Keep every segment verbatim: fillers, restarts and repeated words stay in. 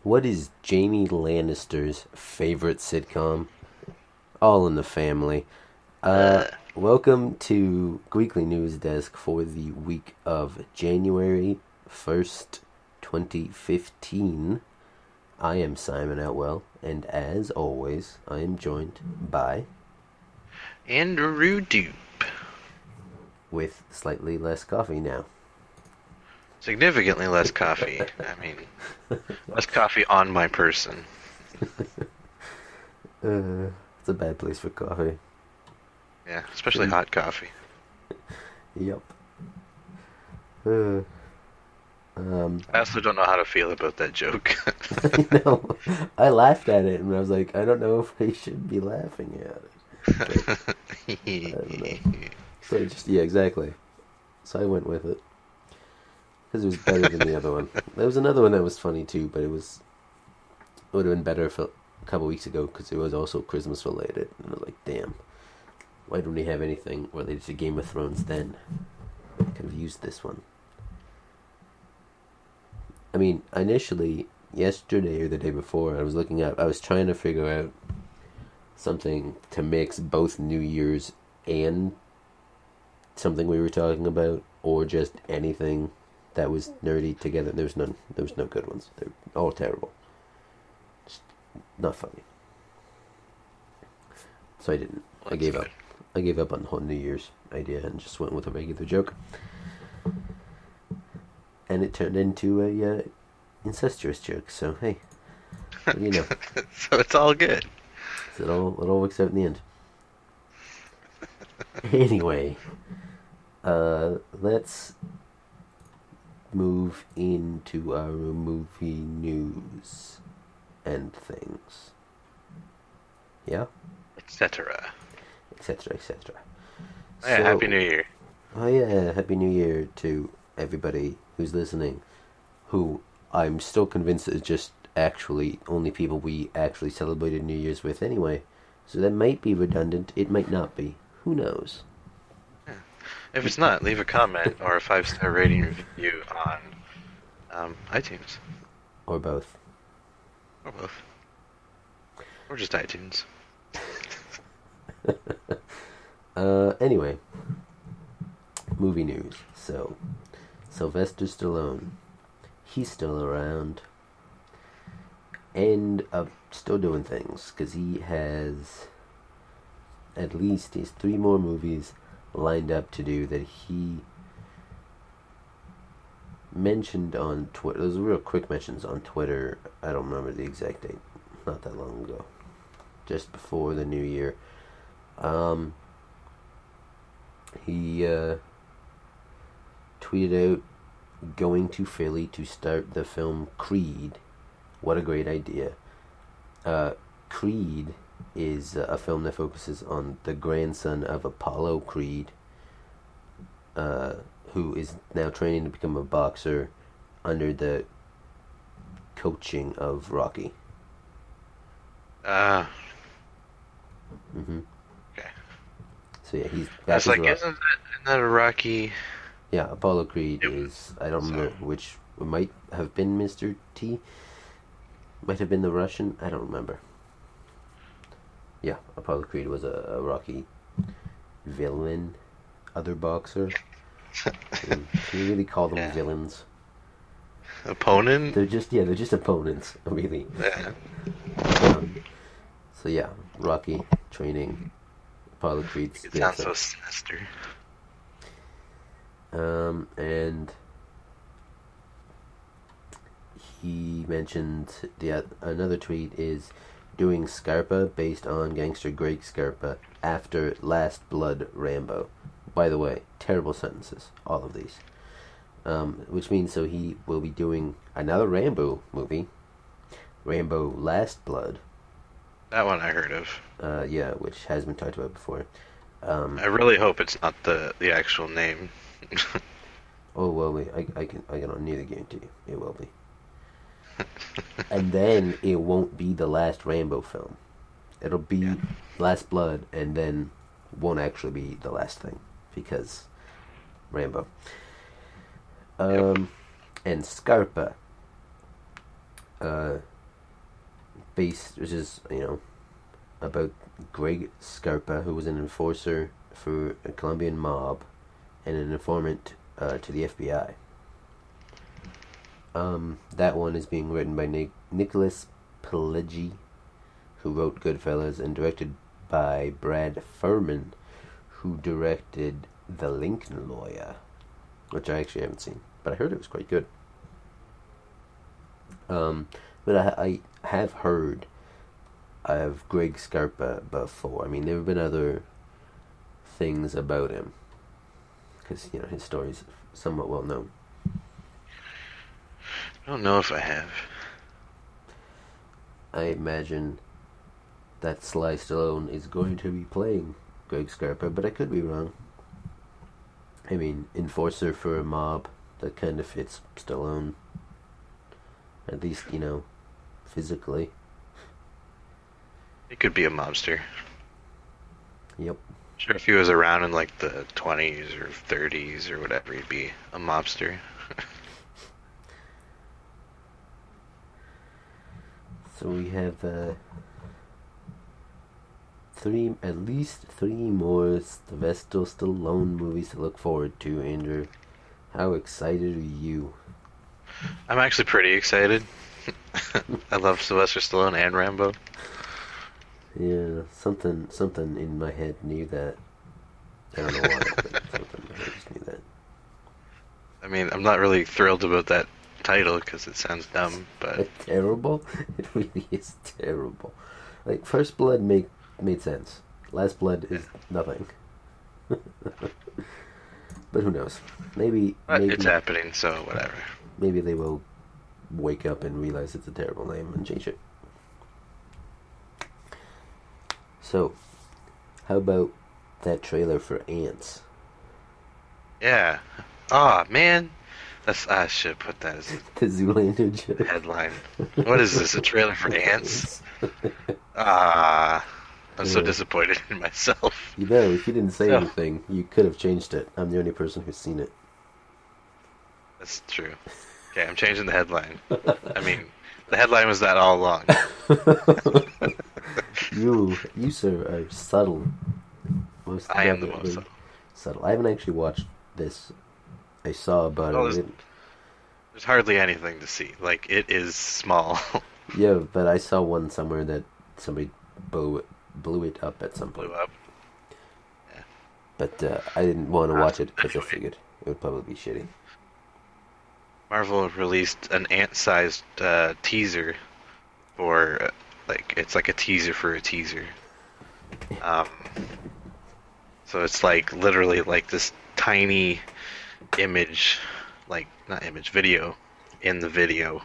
What is Jamie Lannister's favorite sitcom? All in the Family. Uh, Uh, welcome to Weekly News Desk for the week of January first, twenty fifteen. I am Simon Outwell, and as always, I am joined by, Andrew Dupe. with slightly less coffee now. Significantly less coffee. I mean, less coffee on my person. Uh, it's a bad place for coffee. Yeah, especially hot coffee. Yep. Uh, um, I also don't know how to feel about that joke. I know. I laughed at it, and I was like, I don't know if I should be laughing at it. But I don't know. So I just, yeah, exactly. So I went with it. Because it was better than the other one. There was another one that was funny too, but it was, it would have been better if a couple weeks ago, because it was also Christmas related. And I was like, damn, why don't we have anything related to Game of Thrones then? Could have used this one. I mean, initially, yesterday or the day before, I was looking up, I was trying to figure out something to mix both New Year's and something we were talking about, or just anything that was nerdy together. There was none. There was no good ones. They're all terrible. Just not funny. So I didn't. Well, I gave good. up. I gave up on the whole New Year's idea and just went with a regular joke. And it turned into a uh, incestuous joke. So hey, what do you know? So it's all good. So it all it all works out in the end. Anyway, uh, let's move into our movie news and things. Yeah, Etc. etc, et cetera. Yeah, Happy New Year. Oh yeah, Happy New Year to everybody who's listening. Who I'm still convinced is just actually only people we actually celebrated New Year's with anyway. So that might be redundant. It might not be. Who knows? If it's not, leave a comment or a five-star rating review on um, iTunes. Or both. Or both. Or just iTunes. uh, anyway. Movie news. So, Sylvester Stallone. He's still around. And uh, still doing things. Because he has at least these three more movies lined up to do that he mentioned on Twitter. Those were real quick mentions on Twitter. I don't remember the exact date. Not that long ago. Just before the new year. Um, he uh, tweeted out going to Philly to start the film Creed. What a great idea. Uh, Creed is a film that focuses on the grandson of Apollo Creed, uh, who is now training to become a boxer under the coaching of Rocky. Uh, Mm-hmm. okay. So yeah, he's back That's as like, Rocky. isn't that, isn't that a Rocky? Yeah, Apollo Creed Yep. is, I don't remember So- which, might have been Mister T, might have been the Russian, I don't remember. Yeah, Apollo Creed was a, a Rocky villain, other boxer. Can you really call them Yeah. villains? Opponent? They're just, yeah, they're just opponents, really. Yeah. Um, so yeah, Rocky training Apollo Creed's It sounds grandson. so sinister. Um, and he mentioned the uh, another tweet is doing Scarpa based on gangster Greg Scarpa after Last Blood Rambo. By the way, terrible sentences, all of these. Um, which means so he will be doing another Rambo movie, Rambo Last Blood. That one I heard of. Uh, yeah, which has been talked about before. Um, I really hope it's not the, the actual name. oh well, wait, I I can I can nearly guarantee you it will be. And then it won't be the last Rambo film. It'll be Yeah. Last Blood, and then won't actually be the last thing because Rambo. Um, Yep. and Scarpa. Uh, based, which is, you know, about Greg Scarpa, who was an enforcer for a Colombian mob and an informant uh, to the F B I. Um, that one is being written by Nic- Nicholas Pileggi, who wrote Goodfellas, and directed by Brad Furman, who directed The Lincoln Lawyer, which I actually haven't seen, but I heard it was quite good. Um, but I, I have heard of Greg Scarpa before. I mean, there have been other things about him, because, you know, his story's somewhat well known. I don't know if I have. I imagine that Sly Stallone is going to be playing Greg Scarpa, but I could be wrong. I mean, enforcer for a mob, that kind of fits Stallone. At least, you know, physically. He could be a mobster. Yep. Sure, if he was around in like the twenties or thirties or whatever, he'd be a mobster. So we have uh, three, at least three more Sylvester Stallone movies to look forward to, Andrew. How excited are you? I'm actually pretty excited. I love Sylvester Stallone and Rambo. Yeah, something something in my head knew that. I don't know why, but something in my head just knew that. I mean, I'm not really thrilled about that title because it sounds dumb, but It's terrible. It really is terrible. Like, First Blood made made sense. Last Blood is nothing. But who knows? Maybe, but maybe it's happening, so whatever. maybe they will wake up and realize it's a terrible name and change it. So, how about that trailer for Ants? Yeah. Ah, man. That's I should put that as The Zoolander joke. a headline. What is this? A trailer for Ants? Ah, I'm so Yeah. disappointed in myself. You know, if you didn't say So- anything, you could have changed it. I'm the only person who's seen it. That's true. Okay, I'm changing the headline. I mean, the headline was that all along. You, you sir, are subtle. Most I am the definitely most subtle. subtle. I haven't actually watched this. I saw about Well, it. there's- There's hardly anything to see. Like, it is small. Yeah, but I saw one somewhere that somebody blew it, blew it up at some Blew point. up. But uh, I didn't want to Ah, watch it because I anyway. figured it would probably be shitty. Marvel released an ant-sized uh, teaser for, uh, like, it's like a teaser for a teaser. Um, so it's like literally like this tiny image, like not image, video in the video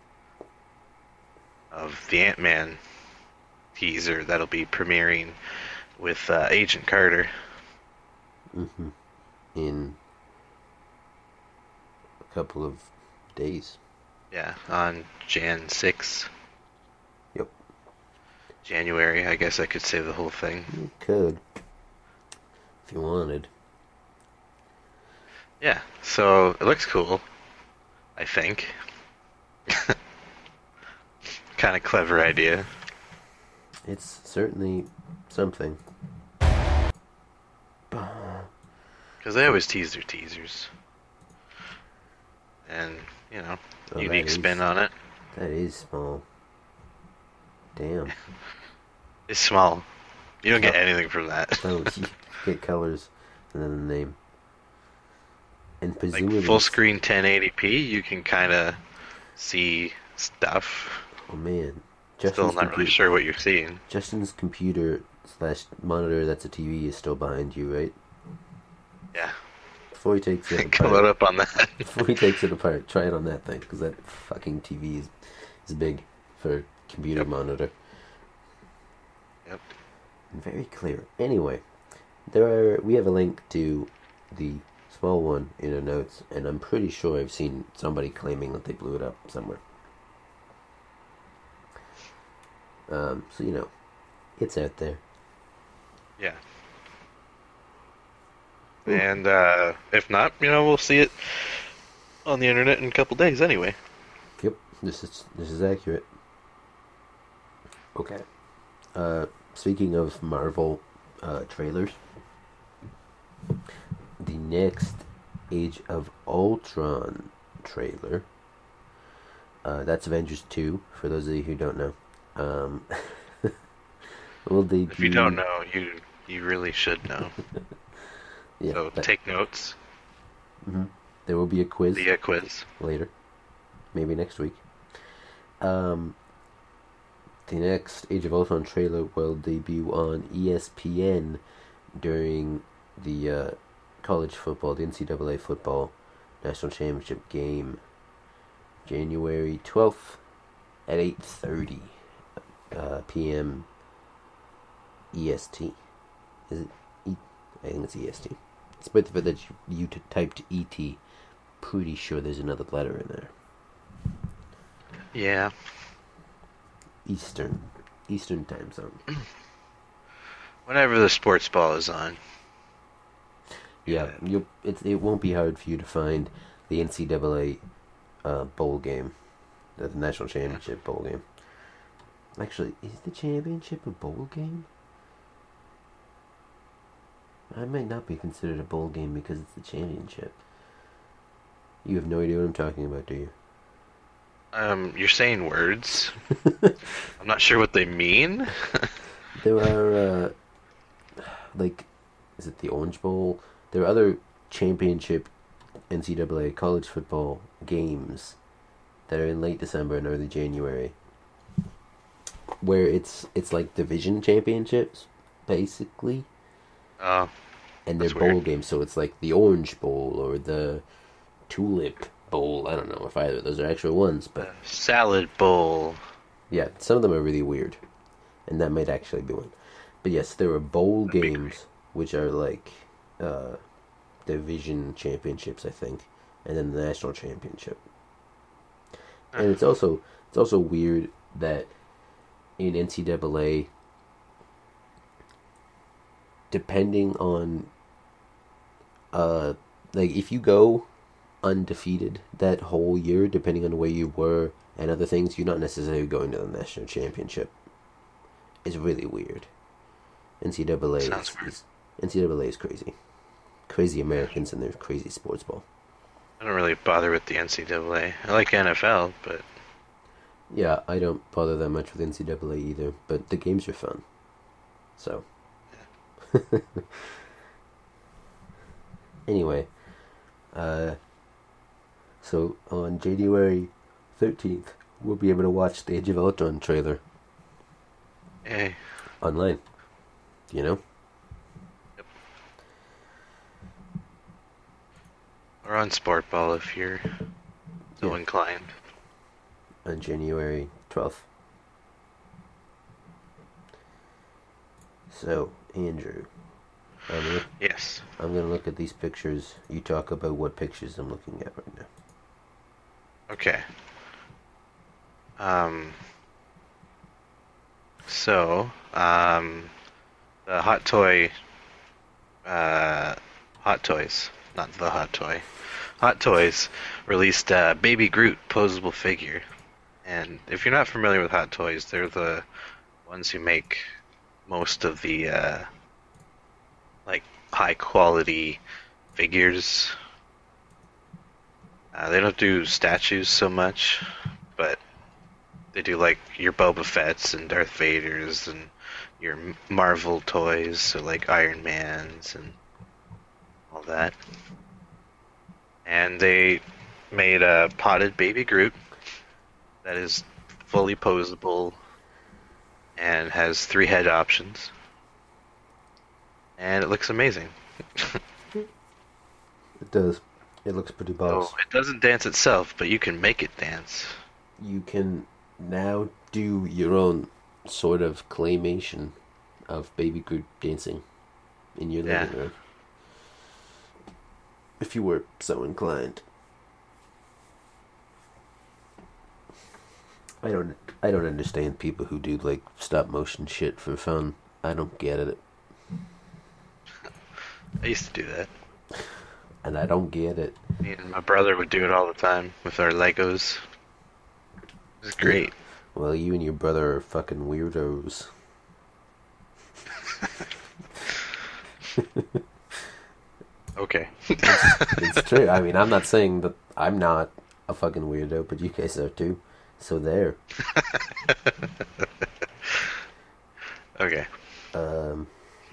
of the Ant-Man teaser that'll be premiering with uh, Agent Carter. Hmm In a couple of days. Yeah, on Jan sixth. Yep. January, I guess I could say the whole thing. You could. If you wanted. Yeah, so it looks cool, I think. Kind of clever idea. It's certainly something. Because they always tease their teasers. And, you know, Oh, that unique is- spin on it. That is small. Damn. It's small. You don't get Oh. anything from that. Oh, you get colors and then the name. And Like presumably... full screen ten eighty p, you can kind of see stuff. Oh man. Still Justin's not really computer- sure what you're seeing. Justin's computer slash monitor that's a T V is still behind you, right? Yeah. Before he takes it Come apart, on up on that. before he takes it apart, try it on that thing, because that fucking T V is, is big for a computer Yep. monitor. Yep. And very clear. Anyway, there are we have a link to the small one in our notes, and I'm pretty sure I've seen somebody claiming that they blew it up somewhere. Um, so you know, it's out there. Yeah. And uh, if not, you know, we'll see it on the internet in a couple days anyway. Yep, this is this is accurate. Okay. Uh, speaking of Marvel uh, trailers, the next Age of Ultron trailer. Uh, that's Avengers two, for those of you who don't know. Um, will debut... If you don't know, you you really should know. yeah, so that... take notes. Mm-hmm. There will be a quiz. The uh, quiz. Later. Maybe next week. Um, the next Age of Ultron trailer will debut on E S P N during the uh, college football, the N C double A football national championship game, January twelfth at eight thirty uh, p m E S T. Is it E? I think it's E S T. Despite the fact that you, you t- typed E T, pretty sure there's another letter in there. Yeah. Eastern. Eastern time zone. Whenever the sports ball is on. Yeah, you it it won't be hard for you to find the N C double A uh, bowl game, the national championship bowl game. Actually, is the championship a bowl game? I might not be considered a bowl game because it's the championship. You have no idea what I'm talking about, do you? Um, you're saying words. I'm not sure what they mean. There are, uh, like, is it the Orange Bowl? There are other championship N C double A college football games that are in late December and early January, where it's it's like division championships, basically. Oh, and they're that's bowl weird. games, so it's like the Orange Bowl or the Tulip Bowl. I don't know if either of those are actual ones, but Uh, salad bowl. yeah, some of them are really weird, and that might actually be one. But yes, there are bowl That'd be games which are like uh, division championships, I think, and then the national championship. And it's also it's also weird that in N C double A, depending on uh like if you go undefeated that whole year, depending on where you were and other things, you're not necessarily going to the national championship. It's really weird. N C double A Sounds is, weird. is N C double A is crazy. Crazy Americans and their crazy sports ball. I don't really bother with the N C double A. I like N F L, but Yeah, I don't bother that much with N C double A either, but the games are fun. So. Anyway, uh, so on January thirteenth, we'll be able to watch the Age of Ultron trailer hey, online. You know? or on sport ball if you're so Yeah. inclined. On January twelfth. So, Andrew, I'm gonna, Yes. I'm gonna look at these pictures. You talk about what pictures I'm looking at right now. Okay. Um. So, um, the Hot Toy, uh, Hot Toys, not the Hot Toy, Hot Toys released a Baby Groot posable figure. And if you're not familiar with Hot Toys, they're the ones who make most of the, uh, like, high quality figures. Uh, they don't do statues so much, but they do like your Boba Fett's and Darth Vader's and your Marvel toys, so like Iron Man's and all that. And they made a potted baby Groot that is fully posable and has three head options. And it looks amazing. It does. It looks pretty boss. So it doesn't dance itself, but you can make it dance. You can now do your own sort of claymation of Baby Groot dancing in your Yeah. living room. If you were so inclined. I don't I don't understand people who do like stop motion shit for fun. I don't get it. I used to do that. And I don't get it. Me and my brother would do it all the time with our Legos. It was great. Well, you and your brother are fucking weirdos. Okay. it's, it's true. I mean, I'm not saying that I'm not a fucking weirdo, but you guys are too. So there. Okay. Um.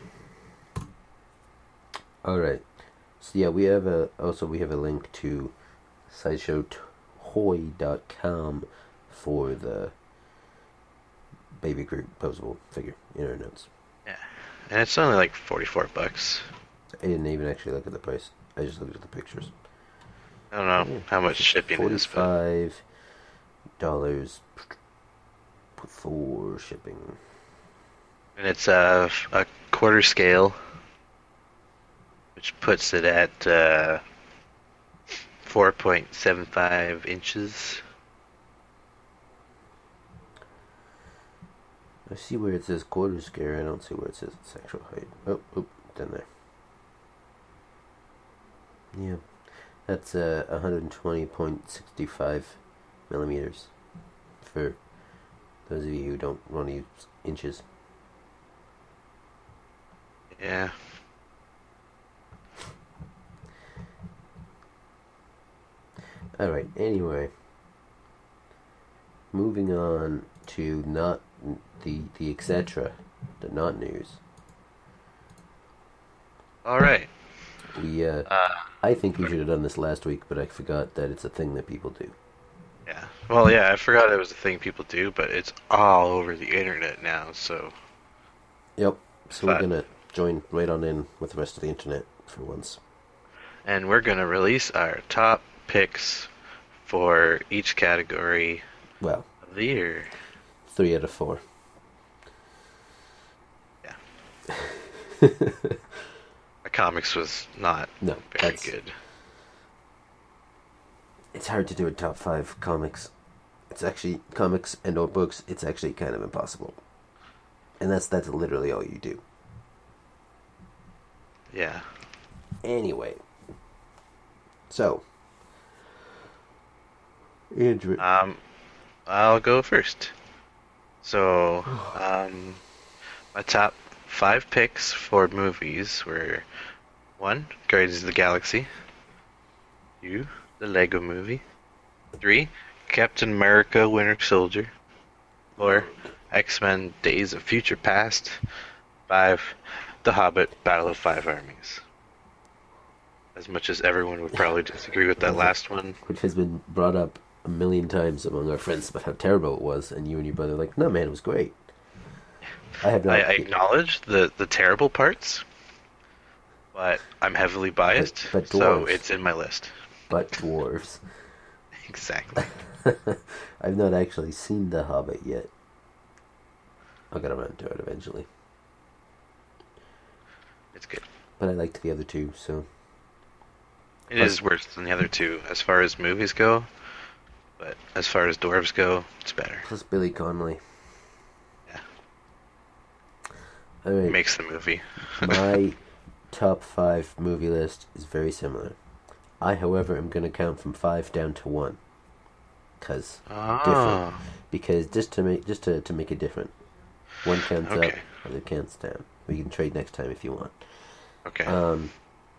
All right. So yeah, we have a also we have a link to sideshow toy dot com for the Baby Groot posable figure in our notes. Yeah. And it's only like forty-four bucks. I didn't even actually look at the price. I just looked at the pictures. I don't know Yeah. how much shipping is, but Forty-five dollars for shipping. and it's a, a quarter scale, which puts it at uh, four point seven five inches. I see where it says quarter scale. I don't see where it says its actual height. Oh, oh, down there. Yeah, that's uh, one hundred twenty point six five millimeters for those of you who don't want to use inches. Yeah. Alright, anyway. Moving on to not the, the et cetera, the not news. Alright. We, uh, Uh, I think we should have done this last week, but I forgot that it's a thing that people do. yeah. Well, yeah, I forgot it was a thing people do, but it's all over the internet now, so. Yep, so Fun. we're gonna join right on in with the rest of the internet for once. And we're going to release our top picks for each category Well, of the year. three out of four. Yeah. The comics was not No, very that's, good. it's hard to do a top five comics. It's actually, comics and old books, it's actually kind of impossible. And that's that's literally all you do. Yeah. Anyway. So. Andrew. Um, I'll go first. So, um, my top five picks for movies were one, Guardians of the Galaxy. Two, the Lego Movie. Three, Captain America: Winter Soldier. Four, X-Men: Days of Future Past. Five, The Hobbit: Battle of Five Armies. As much as everyone would probably disagree with that last one. Which has been brought up a million times among our friends about how terrible it was, and you and your brother are like, no man, it was great. I have not. I, I acknowledge the, the terrible parts, but I'm heavily biased, But- but so dwarves. it's in my list. But dwarves. Exactly. I've not actually seen The Hobbit yet. I'll get around to it eventually. It's good. But I liked the other two, so. It is worse than the other two as far as movies go, but as far as dwarves go, it's better. Plus Billy Connolly. Yeah. Alright. It makes the movie. My top five movie list is very similar. I, however, am going to count from five down to one. Cause Oh. different. Because just to make just to, to make it different. One counts up, Okay. other counts down. We can trade next time if you want. Okay. Um.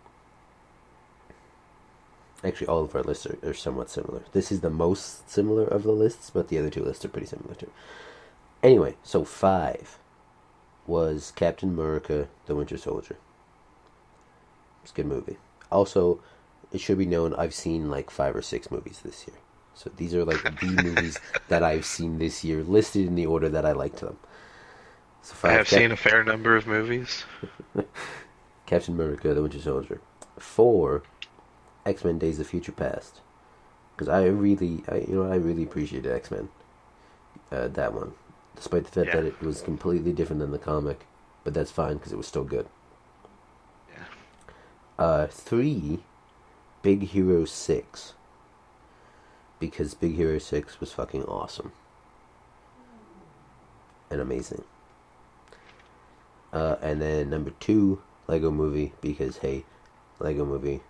Actually, all of our lists are, are somewhat similar. This is the most similar of the lists, but the other two lists are pretty similar too. Anyway, so five was Captain America: The Winter Soldier. It's a good movie. Also, it should be known I've seen like five or six movies this year. So these are like the movies that I've seen this year, listed in the order that I liked them. So I five, have Cap- seen a fair number of movies. Captain America: The Winter Soldier. Four, X-Men: Days of Future Past. Because I really, I, you know, I really appreciated X-Men. Uh, that one, despite the fact Yeah. that it was completely different than the comic, but that's fine because it was still good. Yeah. Uh, three, Big Hero Six. Because Big Hero Six was fucking awesome and amazing. Uh, and then number two, Lego Movie, because hey, Lego Movie.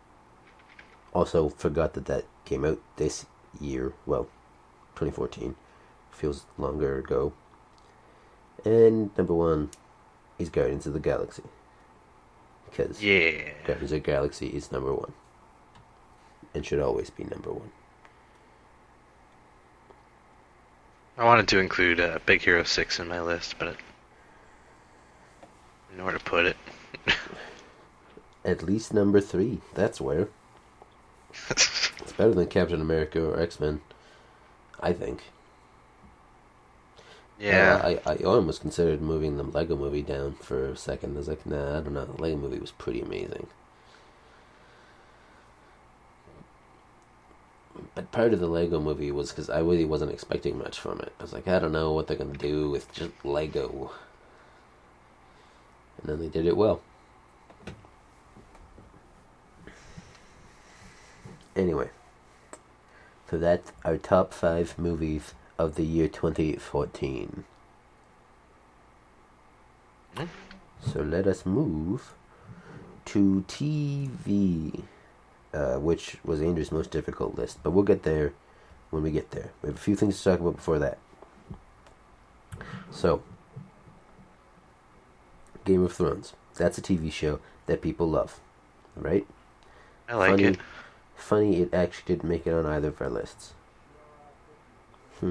Also, forgot that that came out this year. Well, twenty fourteen. feels longer ago. And number one is Guardians of the Galaxy. Because Yeah. Guardians of the Galaxy is number one. And should always be number one. I wanted to include uh, Big Hero six in my list, but I didn't know where to put it. At least number three. That's where. It's better than Captain America or X-Men, I think. Yeah. Uh, I, I almost considered moving the Lego Movie down for a second. I was like, nah, I don't know. The Lego Movie was pretty amazing. But part of the Lego Movie was because I really wasn't expecting much from it. I was like, I don't know what they're going to do with just Lego. And then they did it well. Anyway. So that's our top five movies of the year twenty fourteen. Hmm? So let us move to T V. Uh, which was Andrew's most difficult list, but we'll get there when we get there. We have a few things to talk about before that. So, Game of Thrones. That's a T V show that people love, right? I like funny, it. Funny, it actually didn't make it on either of our lists. Hmm.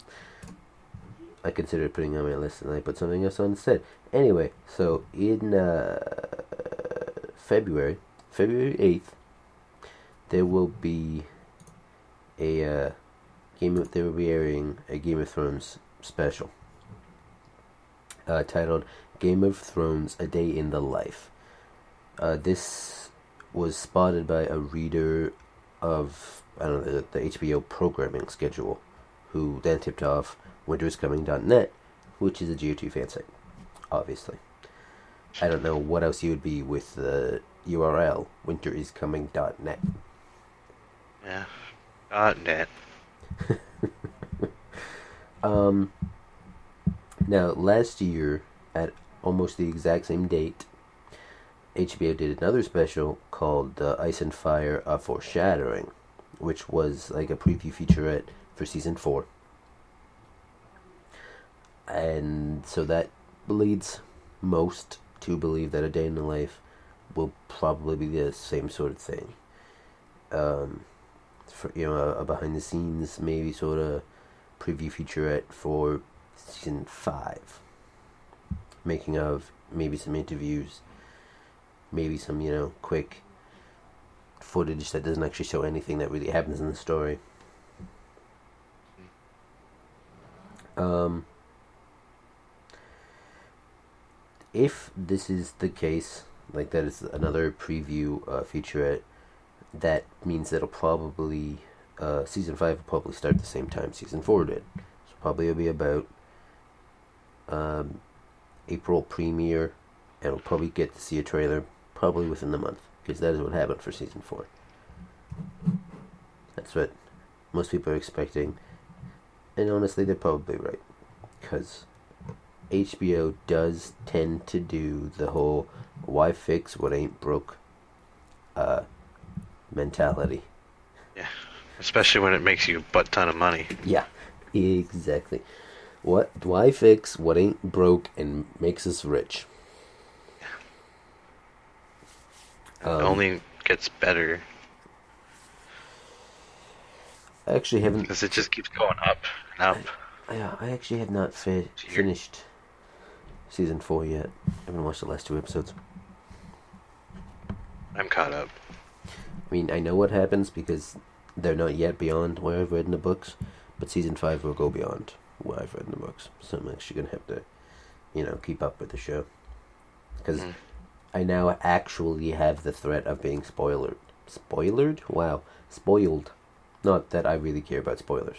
I considered putting it on my list, and I put something else on instead. Anyway, so in uh, February, February eighth, there will be a uh, game. Of, they will be airing a Game of Thrones special uh, titled "Game of Thrones: A Day in the Life." Uh, this was spotted by a reader of I don't know the, the H B O programming schedule, who then tipped off winteriscoming dot net, which is a G O T fan site, obviously. I don't know what else you would be with the U R L winteriscoming dot net. Yeah. Dot net. um. Now, last year, at almost the exact same date, H B O did another special called uh, Ice and Fire: A Foreshadowing, which was like a preview featurette for season four. And so that leads most to believe that A Day in the Life will probably be the same sort of thing. Um, for, you know, a, a behind the scenes, maybe sort of preview featurette for season five. Making of, maybe some interviews, maybe some, you know, quick footage that doesn't actually show anything that really happens in the story. Um, if this is the case, like that is another preview uh, featurette, that means that it'll probably, uh, season five will probably start at the same time season four did. So probably it'll be about um, April premiere, and we'll probably get to see a trailer probably within the month, because that is what happened for season four. That's what most people are expecting, and honestly they're probably right, because H B O does tend to do the whole why fix what ain't broke uh, mentality. Yeah. Especially when it makes you a butt ton of money. Yeah, exactly. What? Why fix what ain't broke and makes us rich? It Um, only gets better I actually haven't. because it just keeps going up and up. Yeah, I actually have not fi- finished season four yet. I haven't watched the last two episodes. I'm caught up. I mean, I know what happens because they're not yet beyond where I've read in the books, but season five will go beyond what I've read in the books. So I'm actually gonna have to, you know, keep up with the show, because Mm. I now actually have the threat of being spoilered. Spoilered? Wow, spoiled. Not that I really care about spoilers.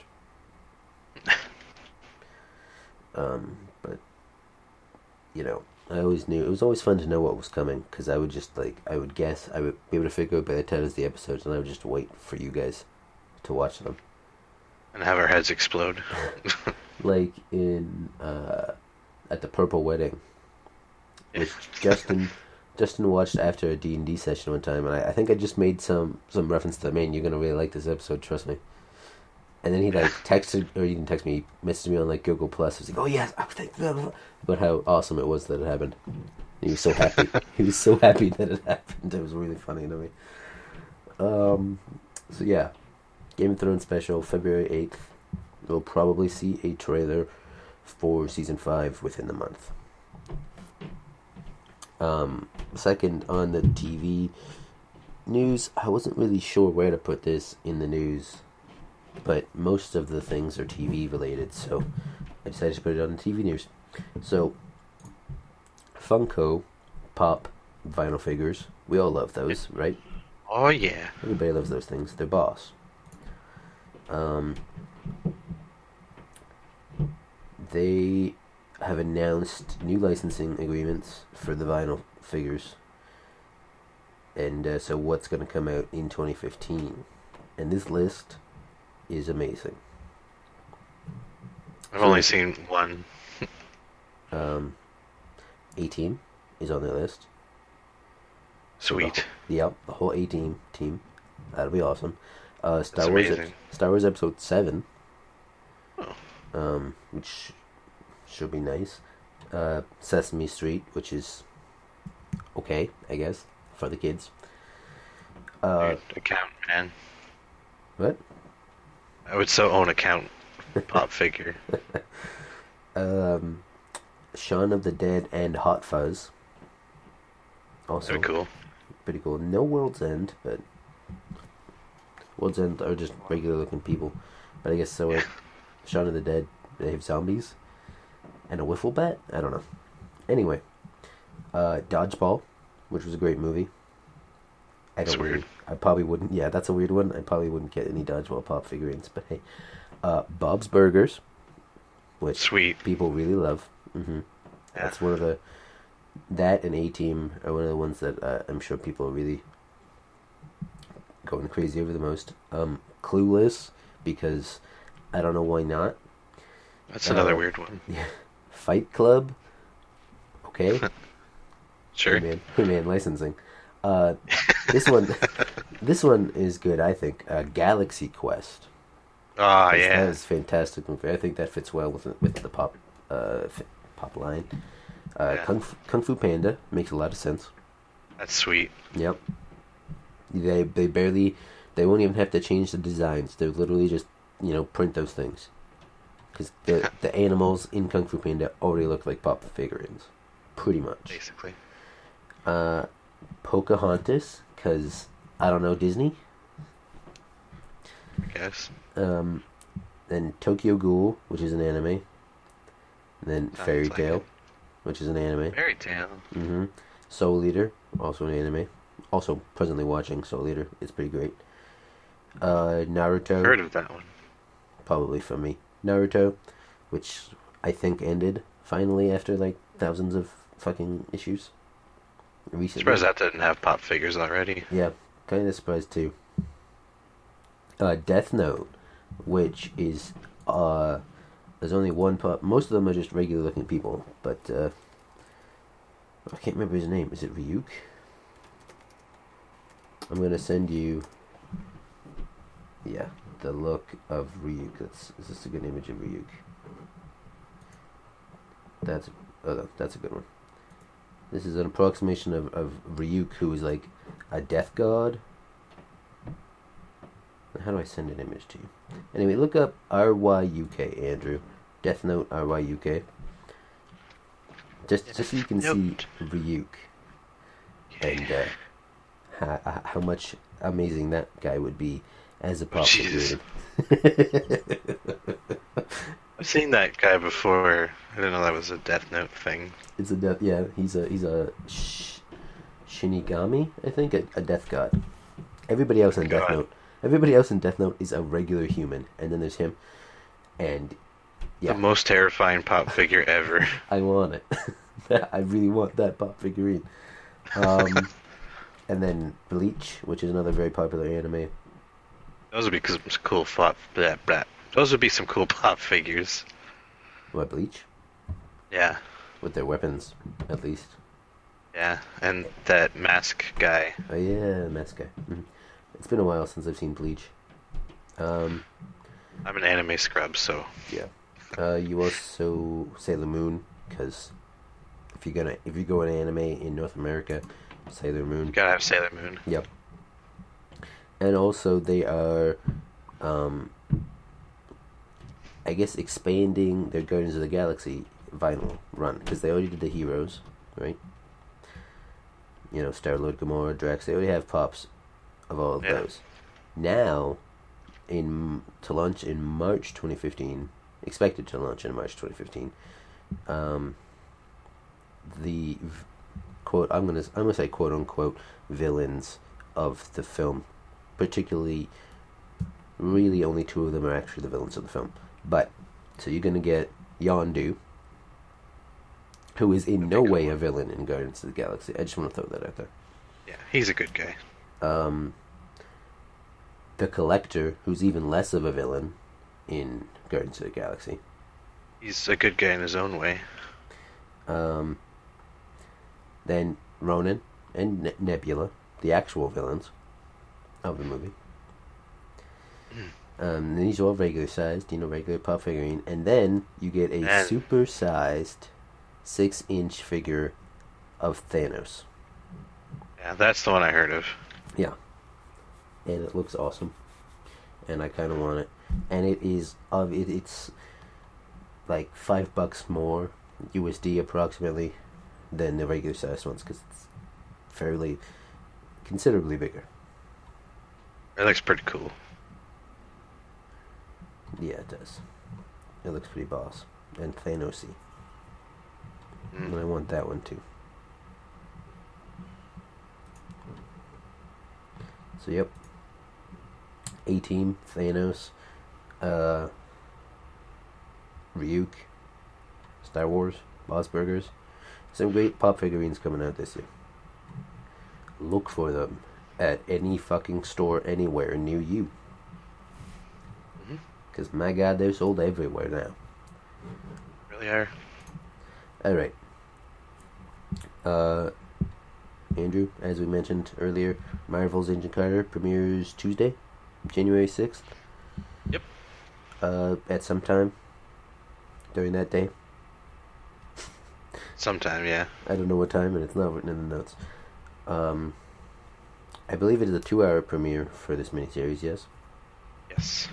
um, but you know, I always knew it was always fun to know what was coming, because I would just like I would guess I would be able to figure out by the titles of the episodes, and I would just wait for you guys to watch them. And have our heads explode. Like in uh, at the Purple Wedding, which Justin Justin watched after a D and D session one time, and I, I think I just made some some reference to, man, you're gonna really like this episode, trust me. And then he like texted, or he didn't text me, he messaged me on like Google Plus. He was like, "Oh yes, I was thinking about how awesome it was that it happened." He was so happy. He was so happy that it happened. It was really funny to me. Um, so yeah, Game of Thrones special, February eighth. We'll probably see a trailer for season five within the month. Um, second on the T V news, I wasn't really sure where to put this in the news, but most of the things are T V related, so I decided to put it on the T V news. So, Funko Pop vinyl figures, we all love those, right? Oh yeah. Everybody loves those things. They're boss. Um, they have announced new licensing agreements for the vinyl figures, and uh, so what's going to come out in twenty fifteen, and this list is amazing. I've only seen one. um, A-Team is on their list. Sweet. The, yep, the whole A-Team team. That'll be awesome. Uh, Star That's Wars, amazing. Star Wars Episode Seven. Oh. Um, which should be nice. Uh, Sesame Street, which is okay, I guess, for the kids. Uh, Dude, account, man. what? I would so own a count pop figure. Um, Shaun of the Dead and Hot Fuzz. Also, Very cool. pretty cool. No World's End, but World's End are just regular looking people. But I guess so. Are Shaun of the Dead, they have zombies and a wiffle bat. I don't know. Anyway, uh, Dodgeball, which was a great movie. I That's don't weird. really, I probably wouldn't. Yeah, that's a weird one. I probably wouldn't get any Dodgeball pop figurines. But hey, uh, Bob's Burgers, which Sweet. people really love. hmm Yeah. That's one of the that and A-Team are one of the ones that uh, I'm sure people are really going crazy over the most. Um, Clueless, because I don't know why not. That's another Uh, weird one. Yeah. Fight Club. Okay. Sure. Hey man, hey man, licensing. Uh, this one, this one is good. I think. Uh, Galaxy Quest. Ah, That's- yeah. That is a fantastic movie. I think that fits well with with the pop, uh, f- pop line. Uh, Yeah. Kung, Fu, Kung Fu Panda makes a lot of sense. That's sweet. Yep. They they barely, they won't even have to change the designs. They're literally just, you know, print those things. Because the the animals in Kung Fu Panda already look like pop figurines, pretty much. Basically. Uh, Pocahontas, because I don't know, Disney. I guess. Um, then Tokyo Ghoul, which is an anime. And then Sounds Fairy like Tale, it. which is an anime. Fairy Tale. Mm-hmm. Soul Eater, also an anime. Also presently watching Soul Eater. It's pretty great. Uh, Naruto, Heard of that one. probably for me. Naruto, which I think ended finally after like thousands of fucking issues. Recently. Surprised that didn't have pop figures already. Yeah, kind of surprised too. Uh, Death Note, which is uh, there's only one pop. Most of them are just regular looking people, but uh, I can't remember his name. Is it Ryuk? I'm gonna send you. Yeah, the look of Ryuk. That's is this a good image of Ryuk? That's oh, no, that's a good one. This is an approximation of, of Ryuk, who is like a death god. How do I send an image to you? Anyway, look up R Y U K, Andrew. Death Note R Y U K. Just, just so you can Note. see Ryuk. And uh, how, how much amazing that guy would be as a pop Jesus. figure. I've seen that guy before. I didn't know that was a Death Note thing. It's a death. Yeah, he's a he's a sh- Shinigami, I think, a, a death god. Everybody else in Death God. Note, everybody else in Death Note is a regular human, and then there's him, and yeah, The most terrifying pop figure ever. I want it. I really want that pop figurine. Um, and then Bleach, which is another very popular anime. Those would be some cool pop. Blah, blah. Those would be some cool pop figures. What, Bleach? Yeah, With their weapons, at least. yeah, and that mask guy. Oh yeah, mask guy. Mhm. It's been a while since I've seen Bleach. Um, I'm an anime scrub, so Yeah. Uh, you also Sailor Moon, because if you're gonna if you go in anime in North America, Sailor you Moon. gotta have Sailor Moon. Yep. And also they are, um, I guess expanding their Guardians of the Galaxy vinyl run because they already did the heroes, right? You know, Star Lord, Gamora, Drax. They already have pops of all of Yeah. those. Now, in to launch in March twenty fifteen, expected to launch in March twenty fifteen. Um, the quote I'm gonna I'm gonna say quote unquote villains of the film, particularly, really only two of them are actually the villains of the film. But so you're gonna get Yondu, who is in no way a villain in Guardians of the Galaxy. I just want to throw that out there. Yeah, he's a good guy. Um, the Collector, who's even less of a villain in Guardians of the Galaxy. He's a good guy in his own way. Um, then Ronan and ne- Nebula, the actual villains of the movie. Um, these are all regular sized, you know, regular pop figurine. And then you get a And- super sized six inch figure of Thanos. Yeah, that's the one I heard of. Yeah. And it looks awesome. And I kind of want it. And it is, of it, it's like five bucks more U S D approximately than the regular sized ones because it's fairly, considerably bigger. It looks pretty cool. Yeah, it does. It looks pretty boss. And Thanosy. Mm. And I want that one too. So, yep. A-Team, Thanos, uh, Ryuk, Star Wars, Boss Burgers. Some great pop figurines coming out this year. Look for them at any fucking store anywhere near you. Because, my God, they're sold everywhere now. Really are. Alright. Uh, Andrew, as we mentioned earlier, Marvel's Agent Carter premieres Tuesday, January sixth. Yep. Uh, at some time during that day. Sometime, yeah. I don't know what time, and it's not written in the notes. Um, I believe it is a two-hour premiere for this miniseries, yes? Yes.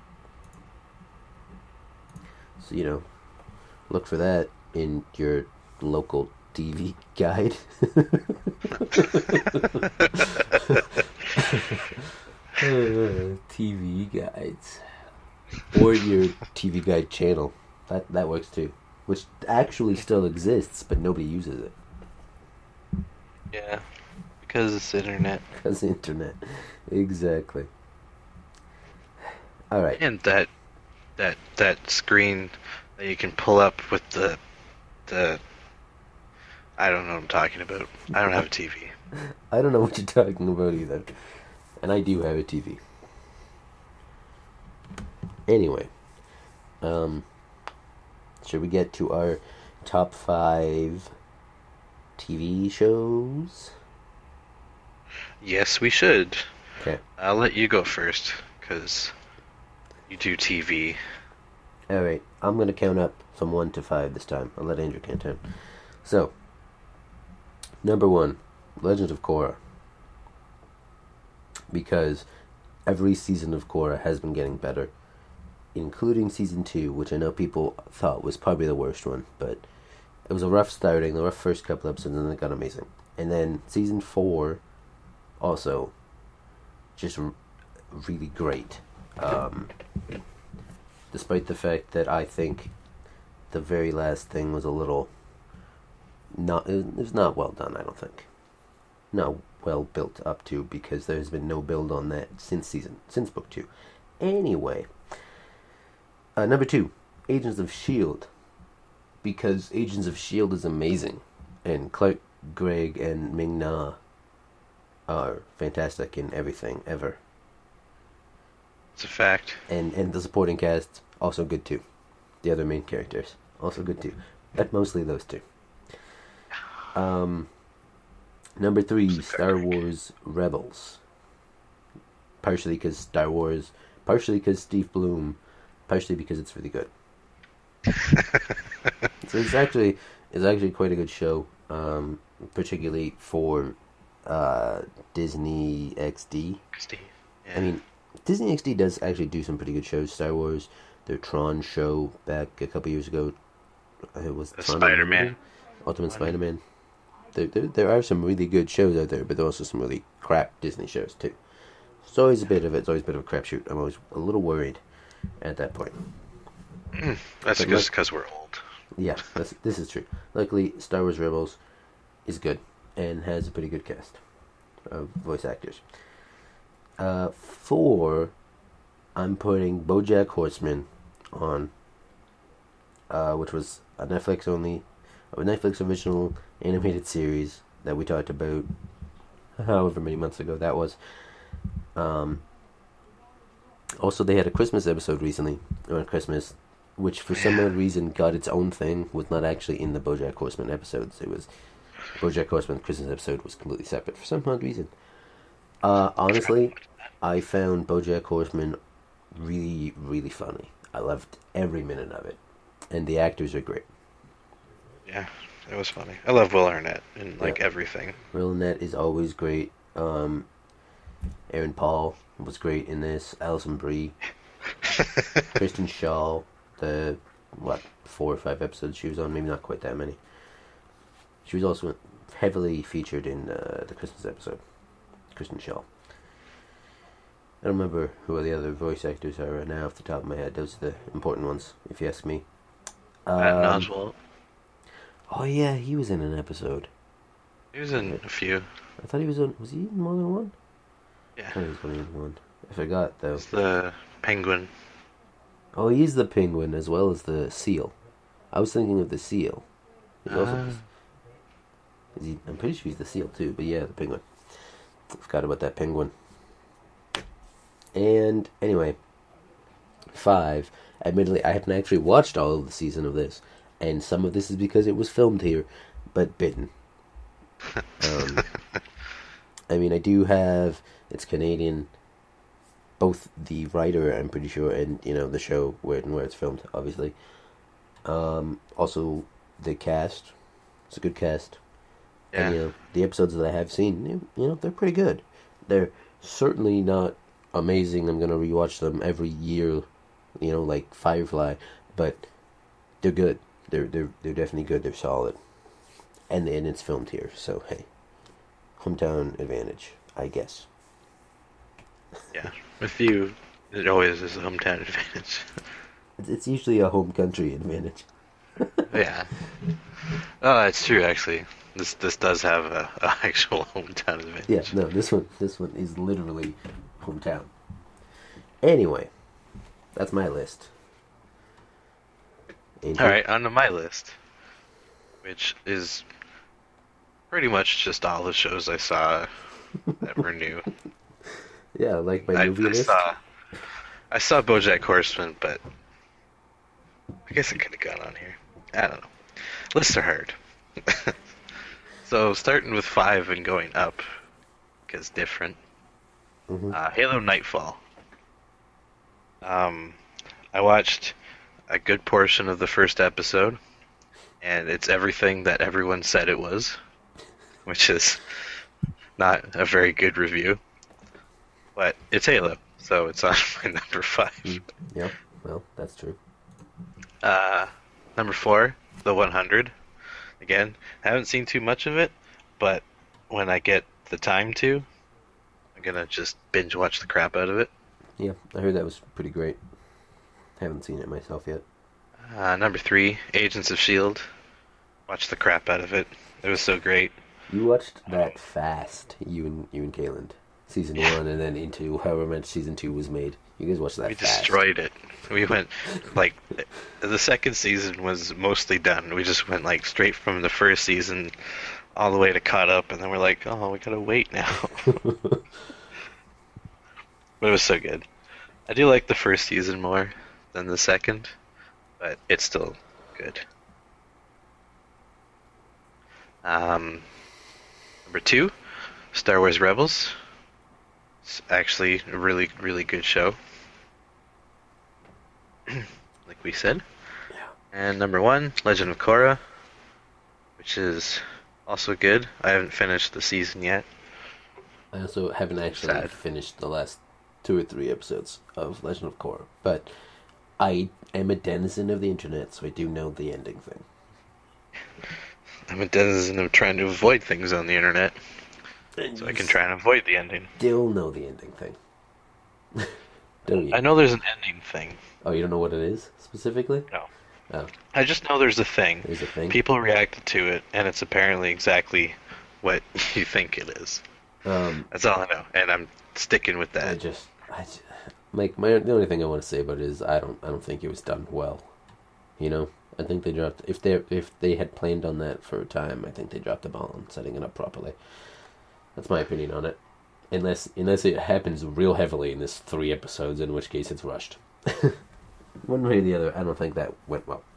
So, you know, look for that in your local T V guide. uh, T V guides. Or your T V guide channel. That that works too. Which actually still exists, but nobody uses it. Yeah. Because it's internet. Because internet. Exactly. Alright. And that that that screen that you can pull up with the the I don't know what I'm talking about. I don't have a T V. I don't know what you're talking about either. And I do have a T V. Anyway. Um should we get to our top five T V shows? Yes, we should. Okay. I'll let you go first, because you do T V. Alright, I'm going to count up from one to five this time. I'll let Andrew count down. So, number one, Legend of Korra. Because every season of Korra has been getting better, including season two, which I know people thought was probably the worst one, but it was a rough starting, the rough first couple episodes, and then it got amazing. And then season four, also, just r- really great. Um, despite the fact that I think the very last thing was a little not, it was not well done, I don't think. Not well built up to, because there's been no build on that since season, since book two. Anyway, uh, number two, Agents of S H I E L D. Because Agents of S H I E L D is amazing, and Clark Gregg and Ming Na are fantastic in everything ever. It's a fact. And and the supporting cast also good too. The other main characters also good too, but mostly those two. Um, number three, Star Wars Rebels. Partially because Star Wars, partially because Steve Bloom partially because it's really good. So it's actually it's actually quite a good show, um, particularly for uh, Disney X D. Steve. Yeah. I mean, Disney X D does actually do some pretty good shows. Star Wars, their Tron show back a couple years ago, it was The Tron Spider-Man. Ultimate Spider-Man. There, there, there are some really good shows out there, but there are also some really crap Disney shows too. It's always a bit of it. It's always a bit of a crapshoot. I'm always a little worried at that point. Mm, that's But just like- because we're old. Yeah, that's, this is true. Luckily, Star Wars Rebels is good and has a pretty good cast of voice actors. Uh, four, I'm putting BoJack Horseman on, uh, which was a Netflix only, a Netflix original animated series that we talked about however many months ago that was. Um, also, they had a Christmas episode recently, around Christmas, which for some odd reason got its own thing, was not actually in the BoJack Horseman episodes. It was, BoJack Horseman Christmas episode was completely separate for some odd reason. Uh, honestly, I found BoJack Horseman really, really funny. I loved every minute of it, and the actors are great. Yeah, it was funny. I love Will Arnett in like Yeah. everything. Will Arnett is always great. Um, Aaron Paul was great in this. Alison Brie, Kristen Shaw. The what four or five episodes she was on, maybe not quite that many. She was also heavily featured in uh, the Christmas episode. Kristen Shaw. I don't remember who the other voice actors are right now off the top of my head. Those are the important ones, if you ask me. Matt Um, Oswalt. oh yeah, he was in an episode. He was in a few. I thought he was on. Was he in more than one? I Yeah. thought he was only in one. I forgot though. He's the penguin. Oh, he's the penguin as well as the seal. I was thinking of the seal. He's also. Ah. Is he, I'm pretty sure he's the seal too, but yeah, the penguin. I forgot about that penguin. And anyway, five. Admittedly, I haven't actually watched all of the season of this, and some of this is because it was filmed here, but Bitten. Um, I mean, I do have. It's Canadian. Both the writer, I'm pretty sure, and you know the show where and where it's filmed, obviously. Um, also, the cast. It's a good cast. Yeah. And, you know, the episodes that I have seen, you you know, they're pretty good. They're certainly not amazing. I'm gonna rewatch them every year, you know, like Firefly, but they're good. They're they're they're definitely good. They're solid, and and it's filmed here, so hey, hometown advantage, I guess. Yeah. With you, it always is a hometown advantage. It's, it's usually a home country advantage. Yeah. Oh, it's true actually. This this does have a, a actual hometown advantage. Yeah, no, this one this one is literally hometown. Anyway, that's my list. And All right, onto my list, which is pretty much just all the shows I saw that were new. Yeah, like my I, movie I list. saw, I saw BoJack Horseman, but I guess I could have gone on here. I don't know. Lists are hard. So starting with five and going up, because different. Mhm. Uh, Halo Nightfall. Um, I watched a good portion of the first episode, and it's everything that everyone said it was, which is not a very good review. But it's Halo, so it's on my number five. Mm, Yep, well, that's true. Uh, number four, The one hundred. Again, haven't seen too much of it, but when I get the time to, I'm gonna just binge watch the crap out of it. Yeah, I heard that was pretty great. Haven't seen it myself yet. Uh, number three, Agents of S H I E L D. Watched the crap out of it. It was so great. You watched that fast, you and you and Kayland. Season Yeah. one and then into however much season two was made. You guys watched that We fast. destroyed it. We went, like, the second season was mostly done. We just went, like, straight from the first season all the way to caught up, and then we're like, oh, we gotta wait now. But it was so good. I do like the first season more than the second, but it's still good. Um, number two, Star Wars Rebels. It's actually a really, really good show. like we said. Yeah. And number one, Legend of Korra, which is also good. I haven't finished the season yet. I also haven't actually Sad. finished the last two or three episodes of Legend of Korra, but I am a denizen of the internet, so I do know the ending thing. I'm a denizen of trying to avoid things on the internet, And so I you can try and avoid the ending. still know the ending thing. Don't you? I know there's an ending thing. Oh, you don't know what it is specifically? No. Oh, I just know there's a thing. there's a thing. People reacted to it, and it's apparently exactly what you think it is. Um, That's all I know, and I'm sticking with I that. just, I just, like my the only thing I want to say about it is I don't, I don't think it was done well. You know, I think they dropped if they if they had planned on that for a time, I think they dropped the ball on setting it up properly. That's my opinion on it. Unless unless it happens real heavily in this three episodes, in which case it's rushed. One way or the other, I don't think that went well.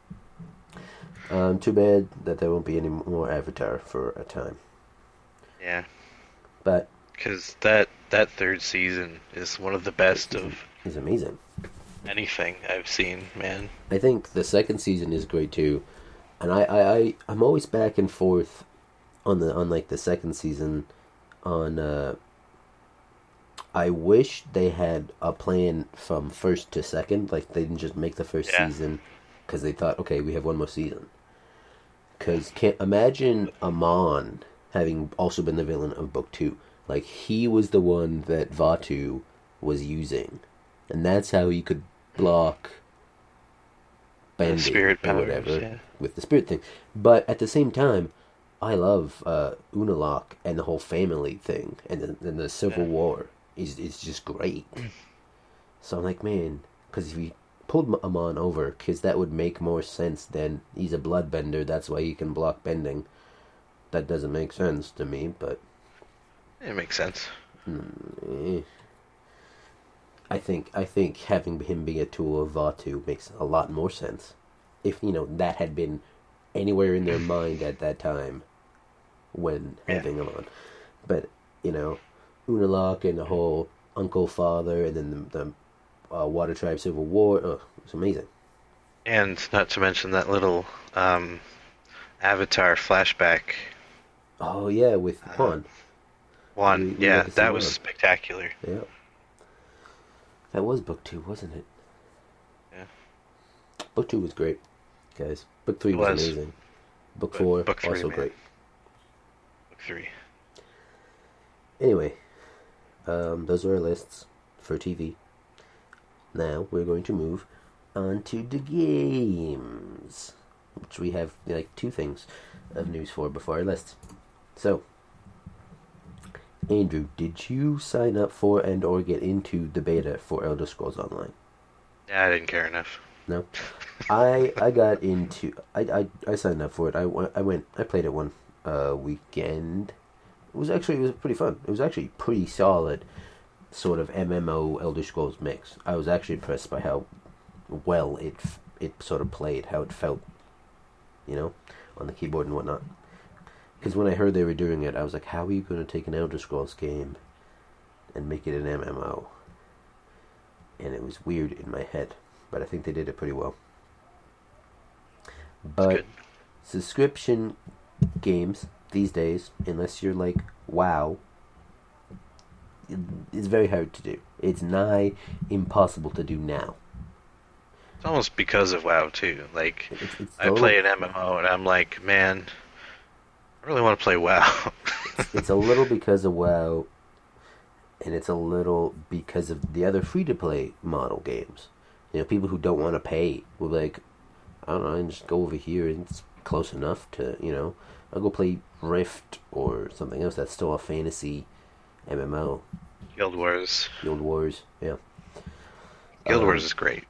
Um, too bad that there won't be any more Avatar for a time. Yeah, But because that that third season is one of the best of it's amazing. anything I've seen, man. I think the second season is great too, and I, I, I I'm always back and forth on the on like the second season. On uh, I wish they had a plan from first to second, like they didn't just make the first Yeah. season because they thought, okay, we have one more season. Because can't imagine Amon having also been the villain of book two. Like he was the one that Vatu was using, and that's how he could block bending spirit or powers, whatever yeah. with the spirit thing. But at the same time, I love uh, Unalaq and the whole family thing, and the, and the Civil Yeah. War is is just great. So I'm like, man, because if you pulled Amon over, because that would make more sense than he's a bloodbender, that's why he can block bending. That doesn't make sense to me, but It makes sense. eh. I think I think having him be a tool of Vatu makes a lot more sense. If you know that had been anywhere in their mind at that time when Yeah. having him on, but you know, Unalaq and the whole uncle father, and then the, the uh, Water Tribe Civil War. Oh, it's amazing. And not to mention that little um, Avatar flashback Oh yeah, with Uh, Juan. one. We- we yeah, got to see that was Juan. spectacular. Yeah, that was book two, wasn't it? Yeah. Book two was great, guys. Book three It was, was. amazing. Book But four book three, also man. great. Book three. Anyway, um, those are our lists for T V. Now we're going to move on to the games, which we have like two things of news for before our lists. So, Andrew, did you sign up for and or get into the beta for Elder Scrolls Online? Yeah, I didn't care enough. No, I I got into I, I, I signed up for it. I, went- I went I played it one uh, weekend. It was actually it was pretty fun. It was actually pretty solid, sort of M M O Elder Scrolls mix. I was actually impressed by how well it f- it sort of played, how it felt, you know, on the keyboard and whatnot. Because when I heard they were doing it, I was like, how are you going to take an Elder Scrolls game and make it an M M O? And it was weird in my head, but I think they did it pretty well. But good. subscription games these days, unless you're like WoW, it- it's very hard to do. It's nigh impossible to do now. It's almost because of WoW too. Like It's, it's I play an M M O and I'm like, man, I really want to play WoW. it's a little because of WoW, and it's a little because of the other free-to-play model games. You know, people who don't want to pay will be like, I don't know, and just go over here and it's close enough to, you know, I'll go play Rift or something else that's still a fantasy M M O. Guild Wars. Guild Wars, yeah. Guild Um, Wars is great.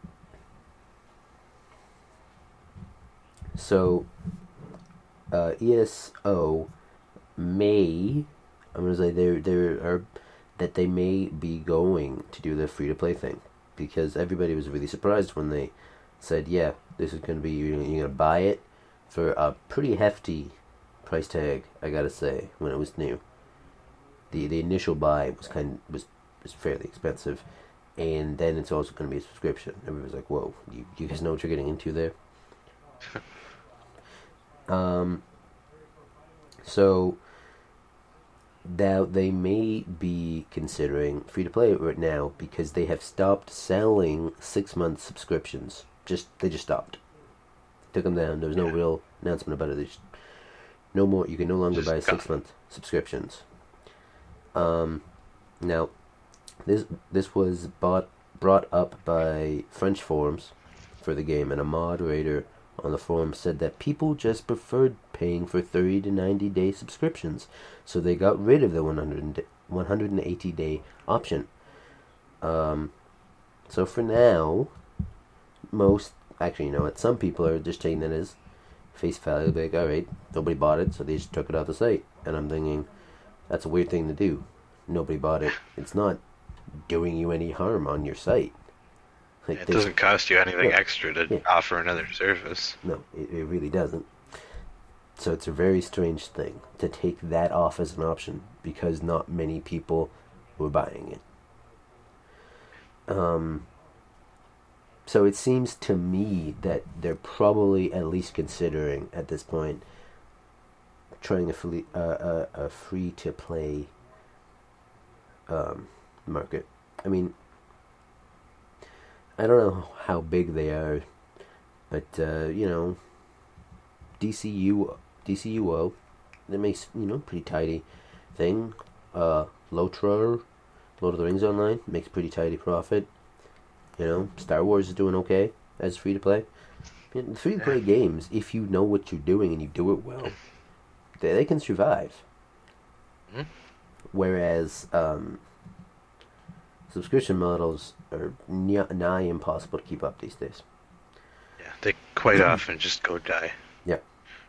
So, uh, E S O may, I'm gonna say there there are that they may be going to do the free to play thing, because everybody was really surprised when they said, yeah, this is gonna be you're, you're gonna buy it for a pretty hefty price tag. I gotta say, when it was new, the the initial buy was kind was was fairly expensive, and then it's also going to be a subscription. Everybody's like, "Whoa, you, you guys know what you're getting into there." um, so now they may be considering free to play right now because they have stopped selling six month subscriptions. Just they just stopped. Took them down. There was no real announcement about it. They just, no more. You can no longer Just buy gone. six month subscriptions. Um, now this this was bought brought up by French forums for the game, and a moderator on the forum said that people just preferred paying for thirty to ninety day subscriptions, so they got rid of the one hundred eighty day option. Um, so for now, most actually, you know what, some people are just taking that as face value, like, alright, nobody bought it, so they just took it off the site. And I'm thinking, that's a weird thing to do. Nobody bought it. It's not doing you any harm on your site. Like, It there's- doesn't cost you anything Yeah. extra to Yeah. offer another service. No, it, it really doesn't. So it's a very strange thing to take that off as an option because not many people were buying it. Um, so it seems to me that they're probably at least considering at this point trying a free, uh, a, a free to play um, market. I mean, I don't know how big they are, but uh, you know, D C U D C U O, that makes, you know, pretty tidy thing. Uh, Lotrar, Lord of the Rings Online, makes pretty tidy profit. You know, Star Wars is doing okay as free to play. Free to play games, if you know what you're doing and you do it well, they, they can survive. Mhm. Whereas um, subscription models are nigh, nigh impossible to keep up these days. Yeah, they quite often just go die. Yeah.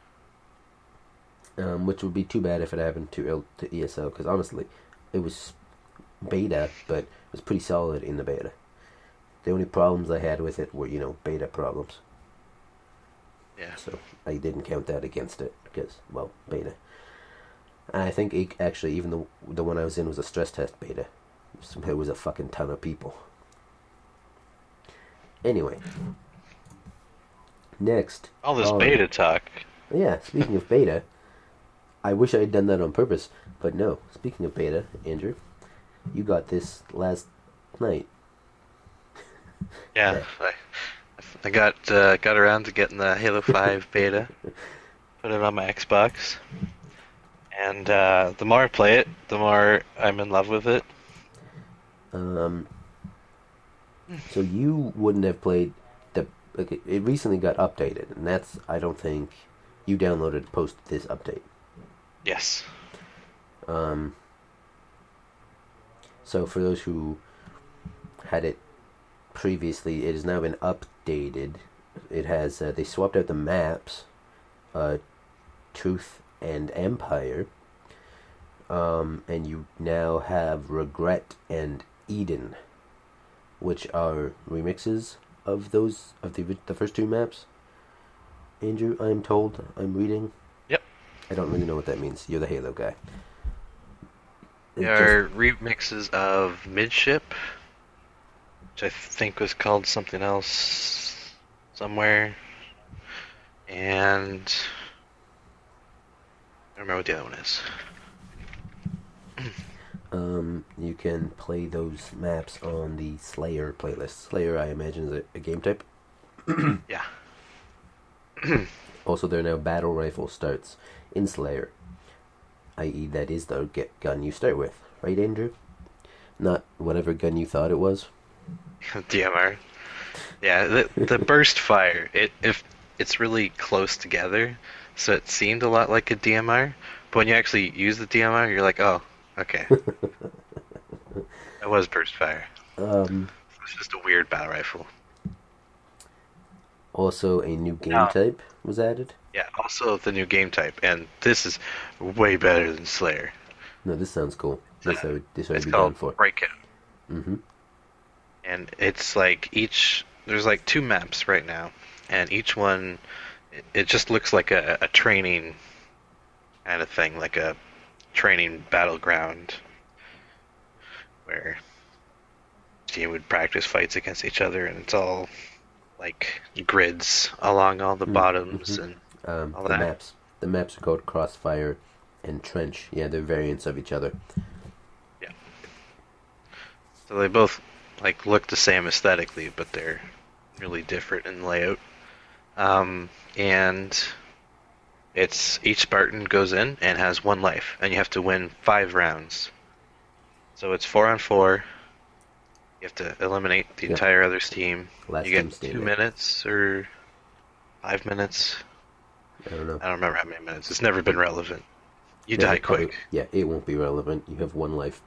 Um, which would be too bad if it happened to L- to E S L, because honestly, it was beta, but it was pretty solid in the beta. The only problems I had with it were, you know, beta problems. Yeah. So I didn't count that against it because, well, beta. And I think it, actually even the the one I was in was a stress test beta. So there was a fucking ton of people. Anyway. Next. All this um, beta talk. Yeah, speaking of beta, I wish I had done that on purpose, but no. Speaking of beta, Andrew, you got this last night. Yeah, I, I got uh, got around to getting the Halo five beta, put it on my Xbox, and uh, the more I play it, the more I'm in love with it. Um, so you wouldn't have played the like it, it recently got updated, and that's I don't think you downloaded post this update. Yes. Um, so for those who had it previously, it has now been updated. It has uh, they swapped out the maps, uh, Truth and Empire, um, and you now have Regret and Eden, which are remixes of those of the the first two maps. Andrew, I'm told, I'm reading. Yep. I don't really know what that means. You're the Halo guy. It They are remixes of Midship, which I think was called something else somewhere, and I don't remember what the other one is. Um, you can play those maps on the Slayer playlist. Slayer, I imagine, is a, a game type. Yeah. Also, there are now battle rifle starts in Slayer, that is, that is the get gun you start with, right, Andrew? Not whatever gun you thought it was. D M R. Yeah, the the burst fire. It if it's really close together, so it seemed a lot like a D M R. But when you actually use the D M R, you're like, oh, okay, it was burst fire. Um, It's just a weird battle rifle. also, a new game No. type was added. Yeah. Also, the new game type, and this is way better than Slayer. No, this sounds cool. This I would, this I would It's be down called for. Breakout. Mm-hmm. And it's like each there's like two maps right now, and each one it, it just looks like a, a training kind of thing, like a training battleground where team would practice fights against each other, and it's all like grids along all the bottoms Mm-hmm. and Um, all the that. maps, the maps are called Crossfire and Trench. Yeah, they're variants of each other. Yeah. So they both like look the same aesthetically, but they're really different in layout. Um, and it's each Spartan goes in and has one life, and you have to win five rounds. So it's four on four. You have to eliminate the Yep. entire other's team. Last You team get two standing. minutes or five minutes. I don't know. I don't remember how many minutes. It's never been relevant. You Yeah, die it probably- quick. Yeah, it won't be relevant. You have one life.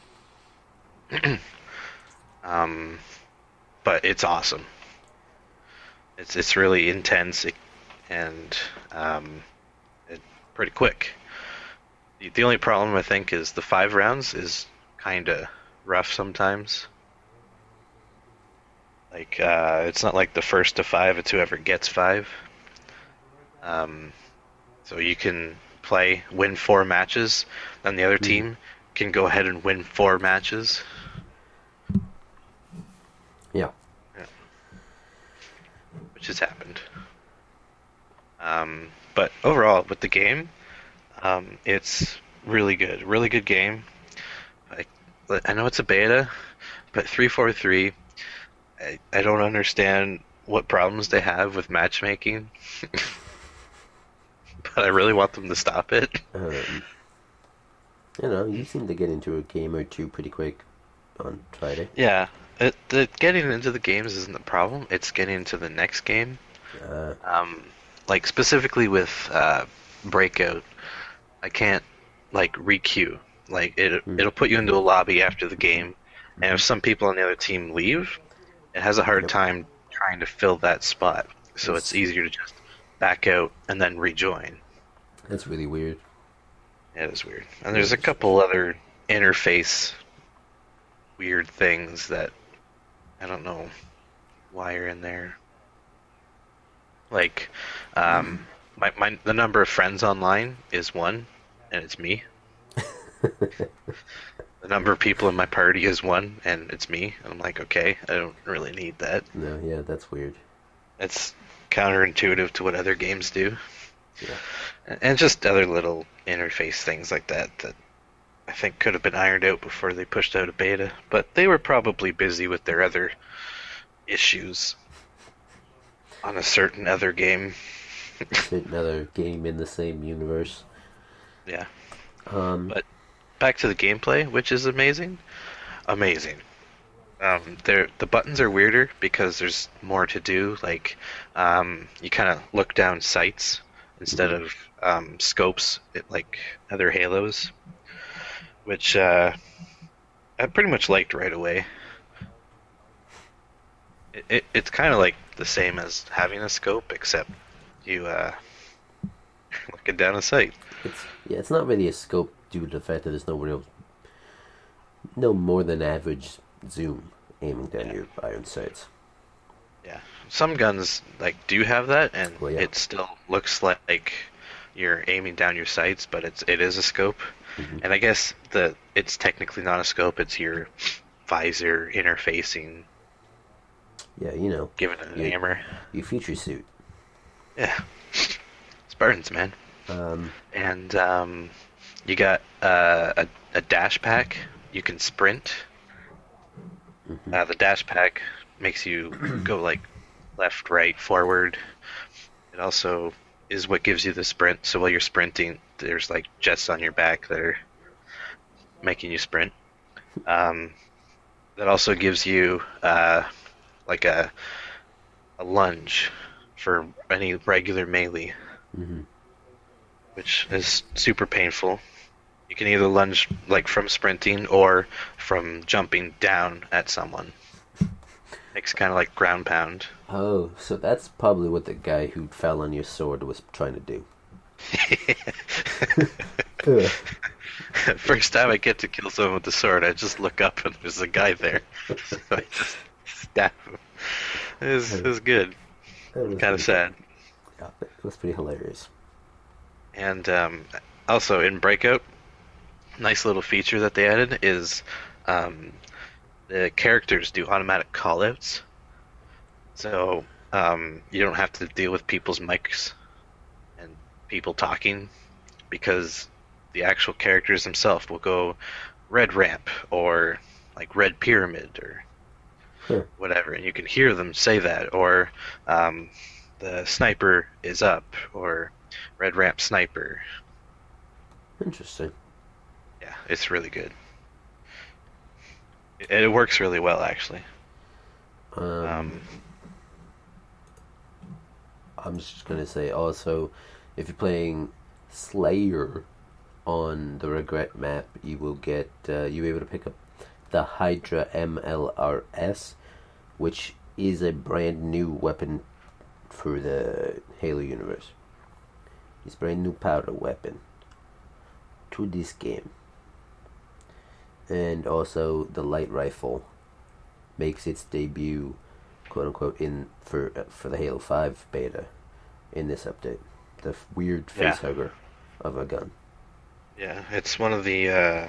Um, but it's awesome. It's it's really intense and um, it, pretty quick. The, the only problem I think is the five rounds is kind of rough sometimes. Like uh, it's not like the first to five; it's whoever gets five. Um, so you can play, win four matches, then the other team can go ahead and win four matches. Yeah. Which has happened. Um, but overall, with the game, um, it's really good. Really good game. I, I know it's a beta, but three forty-three, I, I don't understand what problems they have with matchmaking. But I really want them to stop it. Um, you know, you seem to get into a game or two pretty quick on Friday. Yeah, it, the getting into the games isn't the problem. It's getting into the next game. Uh, Um, like specifically with uh, Breakout, I can't like requeue. Like it, Hmm. it'll put you into a lobby after the game, and if some people on the other team leave, it has a hard Yep. time trying to fill that spot. So Yes. it's easier to just back out and then rejoin. that's really weird. It is weird. And there's a couple other interface weird things that I don't know why are in there. Like, um, my, my the number of friends online is one, and it's me. The number of people in my party is one, and it's me. And I'm like, okay, I don't really need that. No, yeah, that's weird. It's counterintuitive to what other games do. Yeah. And- And just other little interface things like that that I think could have been ironed out before they pushed out a beta. But they were probably busy with their other issues on a certain other game. Another game in the same universe. Yeah. Um, But back to the gameplay, which is amazing. Amazing. Um, there, the buttons are weirder because there's more to do. Like, um, you kind of look down sights instead of um, scopes, it, like other Halos, which uh, I pretty much liked right away. It, it, it's kind of like the same as having a scope, except you uh, looking down a sight. it's yeah, it's not really a scope due to the fact that there's no real, no more than average zoom aiming down Yeah. your iron sights. Yeah, some guns like do have that, and Well, yeah. it still looks like, like you're aiming down your sights, but it's it is a scope. Mhm. And I guess the it's technically not a scope; it's your visor interfacing, Yeah, you know, giving it a Yeah. hammer. your future suit. Yeah, Spartans, man. Um, And um, you got uh, a a dash pack. You can sprint. mhm. Uh, the dash pack makes you go like left, right, forward. It also is what gives you the sprint. So while you're sprinting, there's like jets on your back that are making you sprint. Um, that also gives you uh, like a a lunge for any regular melee, Mhm. which is super painful. You can either lunge like from sprinting or from jumping down at someone. Makes kind of like ground pound. Oh, so that's probably what the guy who fell on your sword was trying to do. Ugh. First time I get to kill someone with the sword, I just look up and there's a guy there. So I just stab him. It was, it was good. That was Kind of pretty- sad. Yeah, it was pretty hilarious. And um, also in Breakout, nice little feature that they added is um, the characters do automatic callouts, so um, you don't have to deal with people's mics and people talking because the actual characters themselves will go red ramp or like red pyramid or Huh. whatever, and you can hear them say that, or um, the sniper is up, or red ramp sniper. Interesting. Yeah, it's really good. It, it works really well, actually. Um, Um, I'm just gonna say also, if you're playing Slayer on the Regret map, you will get uh, you'll be able to pick up the Hydra M L R S, which is a brand new weapon for the Halo universe. It's a brand new powder weapon to this game. And also the light rifle makes its debut, quote unquote, in for uh, for the Halo five beta in this update. The f- weird Yeah. face hugger of a gun. yeah, it's one of the. Uh,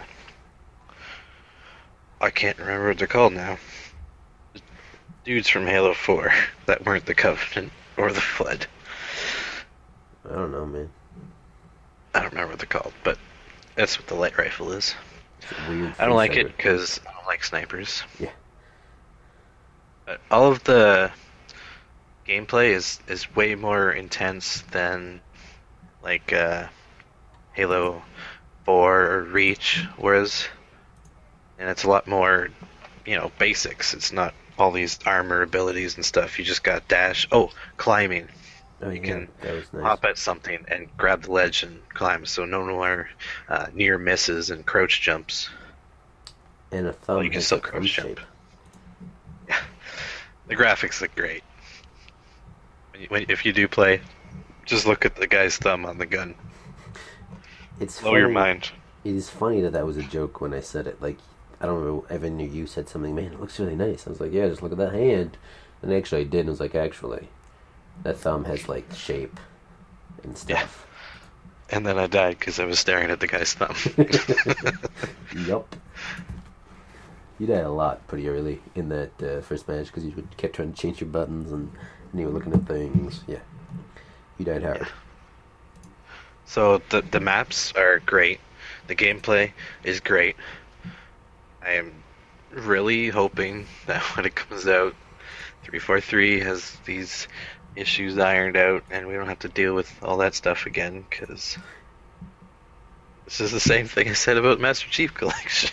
I can't remember what they're called now. Dudes from Halo four that weren't the Covenant or the Flood. I don't know, man. I don't remember what they're called, but that's what the light rifle is. It's a weird. I don't like face it because I don't like snipers. Yeah. But all of the gameplay is is way more intense than like uh, Halo four or Reach was, and it's a lot more, you know, basics. It's not all these armor abilities and stuff. You just got dash. Oh, climbing. Oh, You yeah, can that was nice. Hop at something and grab the ledge and climb. So no more uh, near misses and crouch jumps. And a thumb. Well, you can has still a thumb crouch jump. shape. Yeah, the graphics look great. When you, when, if you do play, just look at the guy's thumb on the gun. It's Blow funny. your mind. It is funny that that was a joke when I said it. Like, I don't know, Evan, you said something, man, it looks really nice. I was like, yeah, just look at that hand. And actually I did, and I was like, actually, that thumb has, like, shape and stuff. And then I died because I was staring at the guy's thumb. Yup. You died a lot pretty early in that uh, first match because you would- kept trying to change your buttons and, and you were looking at things. Yeah. You died hard. Yeah. So the the maps are great. The gameplay is great. I am really hoping that when it comes out, three forty-three has these issues ironed out and we don't have to deal with all that stuff again, because this is the same thing I said about Master Chief Collection.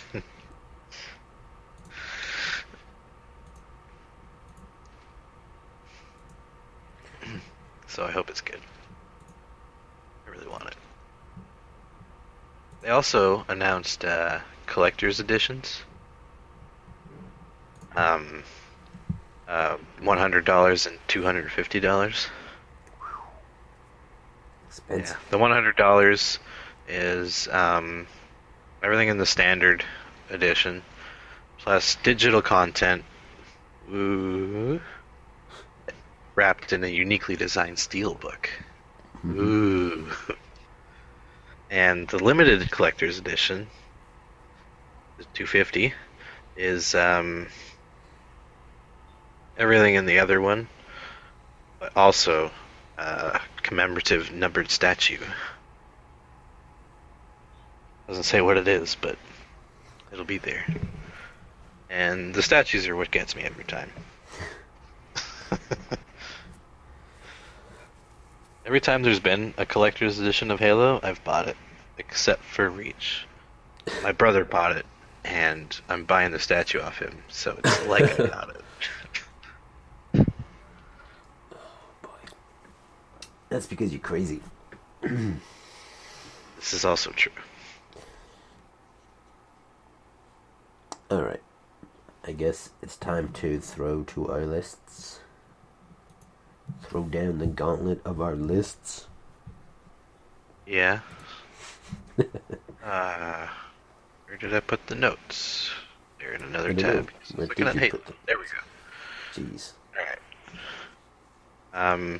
So I hope it's good. I really want it. They also announced uh, collector's editions. Um, uh, one hundred dollars and two hundred fifty dollars. Expensive. Yeah, the one hundred dollars is um, everything in the standard edition, plus digital content, ooh, wrapped in a uniquely designed steelbook. Mhm. Ooh. And the limited collector's edition, the two hundred fifty dollars, is um, everything in the other one, but also a commemorative numbered statue. Doesn't say what it is, but it'll be there. And the statues are what gets me every time. Every time there's been a collector's edition of Halo, I've bought it, except for Reach. My brother bought it, and I'm buying the statue off him, so it's like I got it. That's because you're crazy. This is also true. Alright. I guess it's time to throw to our lists. Throw down the gauntlet of our lists. Yeah. uh, where did I put the notes? They're in another I don't know. tab. Where Looking did at you Halo. put them? There we go. Jeez. Alright. Um.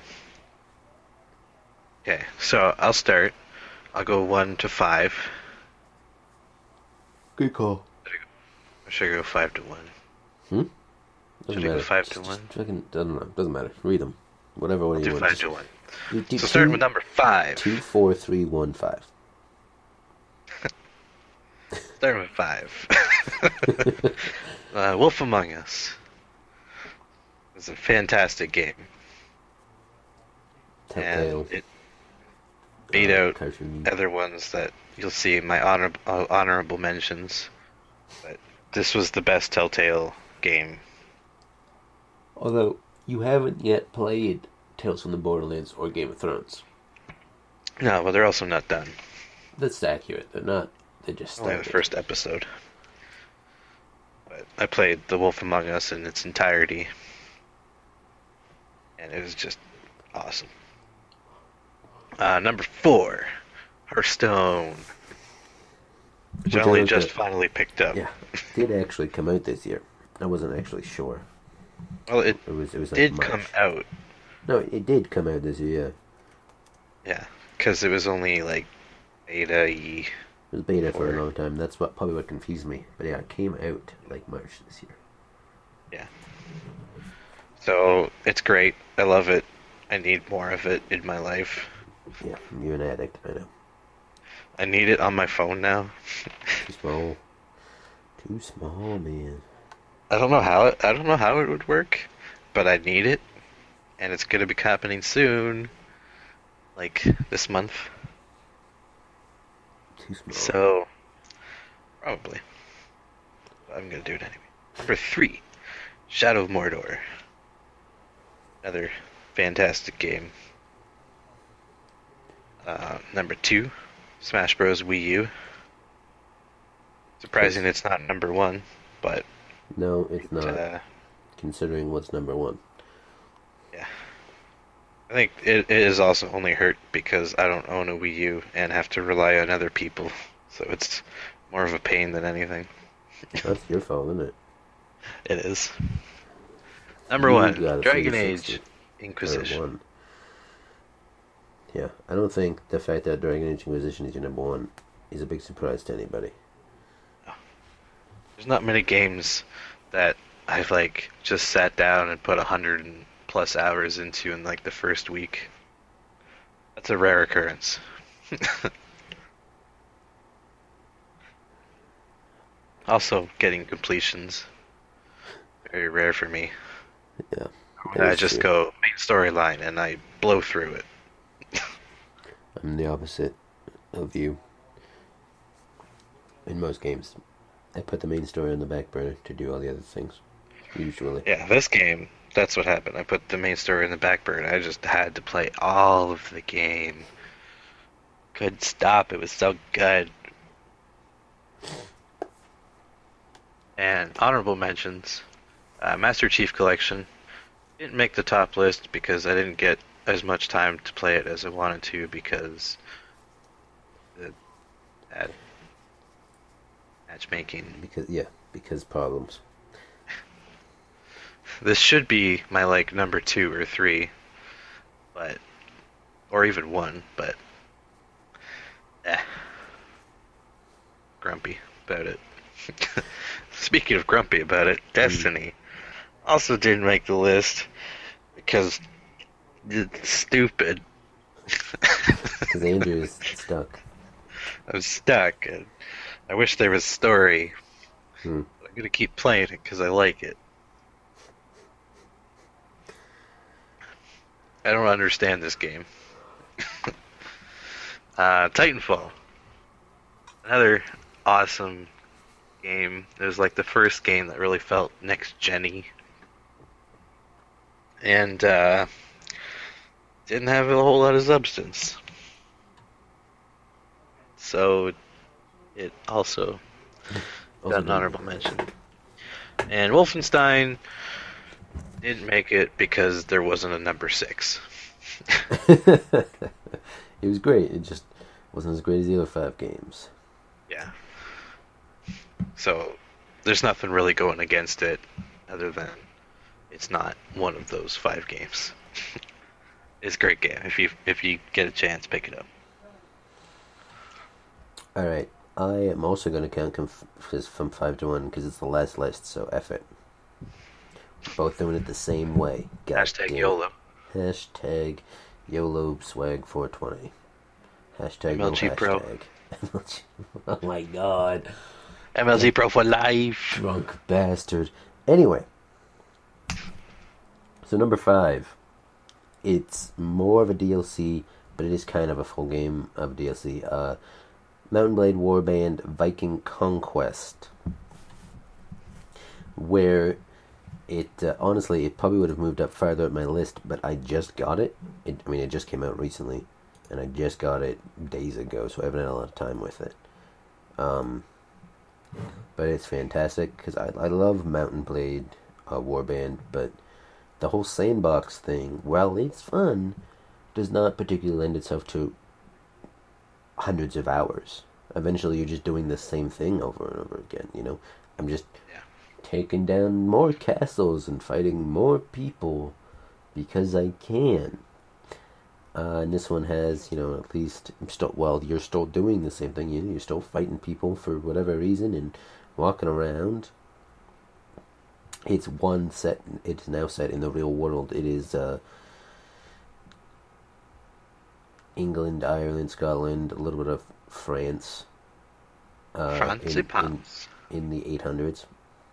Okay, so I'll start. I'll go one to five. Good call. Or should I go five to one? Hmm? Should Doesn't we go matter. five to Just, one? just fucking, doesn't know. Doesn't matter. Read them. Whatever one I'll you do want. five Just to one. do, do So two, starting with number five. two, four, three, one, five. Starting with five. uh, Wolf Among Us. It's a fantastic game. Telltale. And it beat uh, out cartoon. other ones that you'll see in my honor, uh, honorable mentions. But this was the best Telltale game. Although you haven't yet played Tales from the Borderlands or Game of Thrones. No, but they're also not done. That's accurate. They're not. They just Only started. the first episode. But I played The Wolf Among Us in its entirety. And it was just awesome. Uh, number four, Hearthstone. Which, Which I I only looked just at. finally picked up. Yeah, did actually come out this year. I wasn't actually sure. Well, it It was. It was like did March. come out. No, it did come out this year. Yeah, Yeah, because it was only like beta-y. it was beta for Or- a long time. That's what probably what confused me. But yeah, it came out like March this year. Yeah. So it's great. I love it. I need more of it in my life. Yeah, you're an addict. I know. I need it on my phone now. Too small. Too small, man. I don't know how it, I don't know how it would work, but I need it, and it's gonna be happening soon, like this month. Too small. So probably, I'm gonna do it anyway. Number three, Shadow of Mordor. Another fantastic game. Uh, number two, Smash Bros. Wii U. Surprising it's not number one, but No, it's not. uh, Considering what's number one. yeah. I think it, it is also only hurt because I don't own a Wii U and have to rely on other people, so it's more of a pain than anything. That's your fault, isn't it? It is. Number You one, got a Dragon three Age sixty. Or Inquisition. one. Yeah, I don't think the fact that Dragon Age Inquisition is your number one is a big surprise to anybody. There's not many games that I've like just sat down and put a hundred and plus hours into in like the first week. That's a rare occurrence. Also, getting completions very rare for me. Yeah. I is just true. go main storyline and I blow through it. I'm the opposite of you. In most games, I put the main story on the back burner to do all the other things. Usually. Yeah, this game, that's what happened. I put the main story in the back burner. I just had to play all of the game. Couldn't stop. It was so good. And honorable mentions. Uh, Master Chief Collection. Didn't make the top list because I didn't get as much time to play it as I wanted to because the bad matchmaking. Because yeah, because problems. This should be my like number two or three, but or even one, but eh, grumpy about it. Speaking of grumpy about it, Destiny also didn't make the list because it's stupid. Because Andrew is stuck. I'm stuck, and I wish there was story. Hmm. I'm gonna keep playing it because I like it. I don't understand this game. uh, Titanfall. Another awesome game. It was like the first game that really felt next-gen-y. And, uh, didn't have a whole lot of substance. So, it also Also got an honorable mention. And Wolfenstein didn't make it because there wasn't a number six. It was great. It just wasn't as great as the other five games. Yeah. So there's nothing really going against it other than it's not one of those five games. It's a great game. If you if you get a chance, pick it up. All right, I am also going to count conf- from five to one because it's the last list. So F it. Both doing it the same way. God Hashtag damn. YOLO. Hashtag YOLO swag four twenty. Hashtag M L G no Pro. hashtag. M L G. Oh my god. M L G Pro for life. Drunk bastard. Anyway. So number five. It's more of a D L C, but it is kind of a full game of D L C. Uh, Mount and Blade Warband Viking Conquest. Where it, uh, honestly, it probably would have moved up farther up my list, but I just got it. it. I mean, it just came out recently, and I just got it days ago, so I haven't had a lot of time with it. Um, but it's fantastic, because I, I love Mount and Blade uh, Warband, but the whole sandbox thing, while it's fun, does not particularly lend itself to hundreds of hours. Eventually, you're just doing the same thing over and over again, you know? I'm just Yeah. taking down more castles and fighting more people because I can. Uh, and this one has, you know, at least, still, well, you're still doing the same thing. You know, you're still fighting people for whatever reason and walking around. It's one set. It's now set in the real world. It is uh, England, Ireland, Scotland, a little bit of France. Uh, France in, in, in the eight hundreds.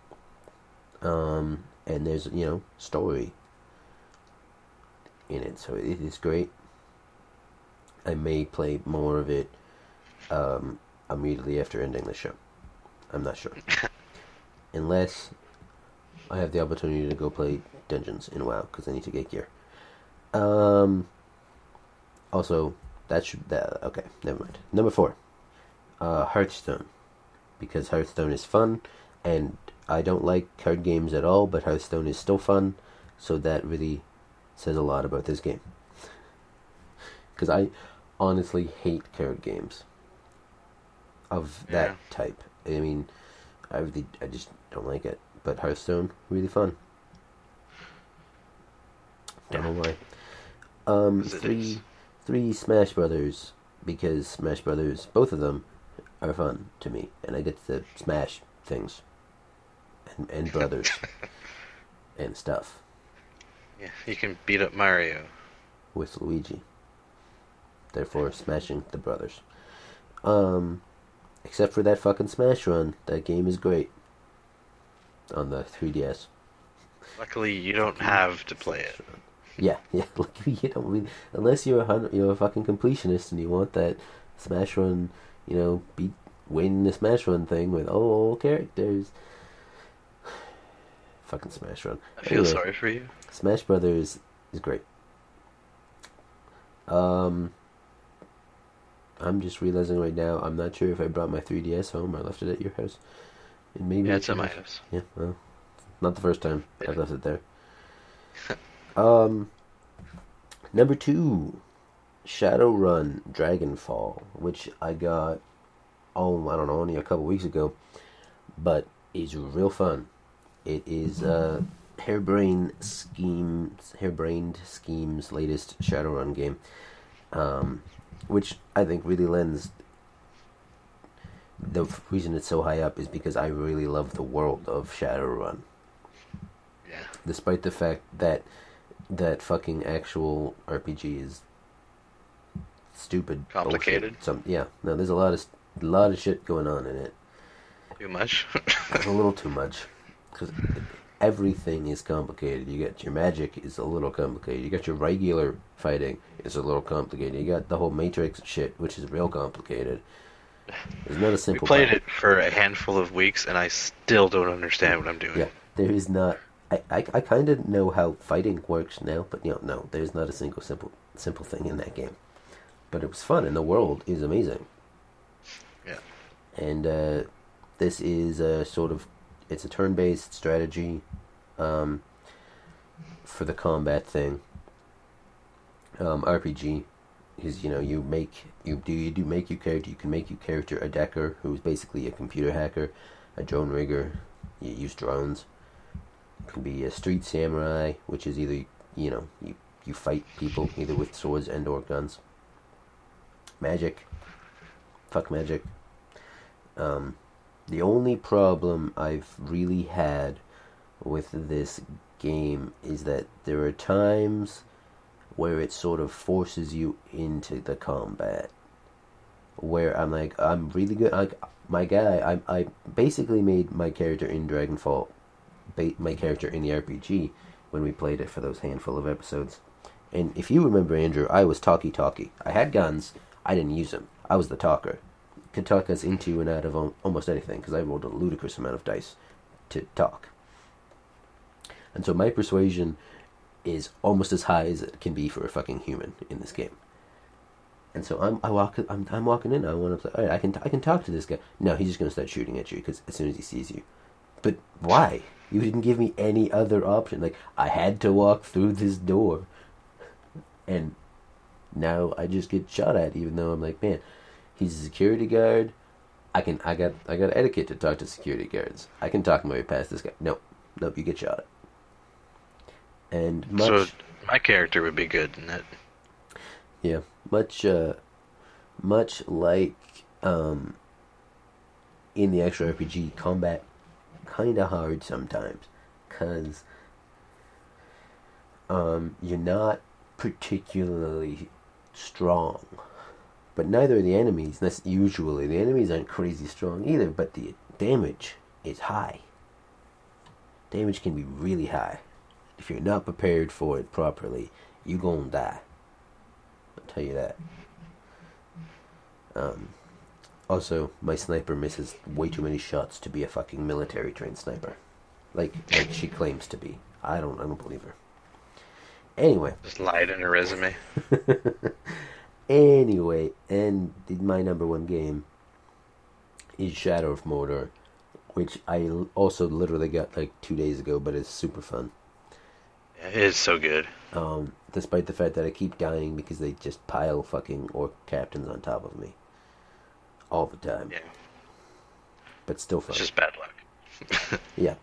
Um, and there's, you know, story in it, so it is great. I may play more of it um, immediately after ending the show. I'm not sure. Unless I have the opportunity to go play Dungeons in WoW, because I need to get gear. Um, also, that should... That, okay, never mind. Number four. Uh, Hearthstone. Because Hearthstone is fun, and I don't like card games at all, but Hearthstone is still fun, so that really says a lot about this game. Because I honestly hate card games of that Yeah. type. I mean, I really, I just don't like it. But Hearthstone, really fun. Don't Yeah. know why. Um, As it three, is. three Smash Brothers, because Smash Brothers, both of them, are fun to me, and I get to smash things, and and brothers, and stuff Yeah, you can beat up Mario. with Luigi. Therefore, smashing the brothers. Um, except for that fucking Smash Run, that game is great. On the three D S. Luckily, you don't have to play it. Yeah, yeah. Like you don't really, unless you're a hundred, you're a fucking completionist and you want that Smash Run, you know, beat win the Smash Run thing with all characters. Fucking Smash Run. I feel Anyway, sorry for you. Smash Brothers is great. Um, I'm just realizing right now, I'm not sure if I brought my three D S home or left it at your house. It maybe Yeah, it's at at my your house. Yeah, well, not the first time Yeah. I've left it there. um, number two, Shadowrun Dragonfall, which I got, oh, I don't know, only a couple weeks ago, but is real fun. It is uh, Hairbrain Schemes, Hairbrained Schemes' latest Shadowrun game, um, which I think really lends. The reason it's so high up is because I really love the world of Shadowrun. Yeah. Despite the fact that that fucking actual R P G is stupid, Complicated. bullshit. Some yeah, no, there's a lot of a lot of shit going on in it. Too much. It's a little too much because everything is complicated. You got your magic is a little complicated. You got your regular fighting is a little complicated. You got the whole Matrix shit, which is real complicated. There's not a We simple. played part. it for a handful of weeks, and I still don't understand what I'm doing. Yeah, there is not. I, I, I kind of know how fighting works now, but you know, no, there's not a single simple simple thing in that game. But it was fun, and the world is amazing. Yeah. And uh, this is a sort of, it's a turn-based strategy um, for the combat thing. Um, R P G is, you know, you make you do you do make your character. You can make your character a decker, who's basically a computer hacker, a drone rigger. You use drones. You can be a street samurai, which is either, you know, you you fight people either with swords and or guns. Magic. Fuck magic. Um, the only problem I've really had with this game is that there are times where it sort of forces you into the combat. Where I'm like, I'm really good. Like my guy, I I basically made my character in Dragonfall, ba- my character in the R P G when we played it for those handful of episodes. And if you remember, Andrew, I was talkie-talkie. I had guns. I didn't use them. I was the talker. Could talk us into and out of almost anything because I rolled a ludicrous amount of dice to talk. And so my persuasion is almost as high as it can be for a fucking human in this game. And so I'm I walk I'm I'm walking in. I want to play. All right, I can I can talk to this guy. No, he's just gonna start shooting at you because as soon as he sees you. But why? You didn't give me any other option. Like I had to walk through this door, and now I just get shot at. Even though I'm like, man, he's a security guard. I can I got I got etiquette to talk to security guards. I can talk my way past this guy. Nope, nope. You get shot at. And much, so my character would be good in it. Yeah, much, uh, much like um, in the actual R P G, combat kind of hard sometimes, cause um, you're not particularly strong, but neither are the enemies. That's usually the enemies aren't crazy strong either, but the damage is high. Damage can be really high. If you're not prepared for it properly, you gonna die. I'll tell you that. Um, also, my sniper misses way too many shots to be a fucking military trained sniper, like like she claims to be. I don't I don't believe her. Anyway, just lied in her resume. Anyway, and my number one game is Shadow of Mordor, which I also literally got like two days ago, but it's super fun. It is so good. Um, despite the fact that I keep dying because they just pile fucking orc captains on top of me all the time. Yeah. But still fun. It's just bad luck. Yeah.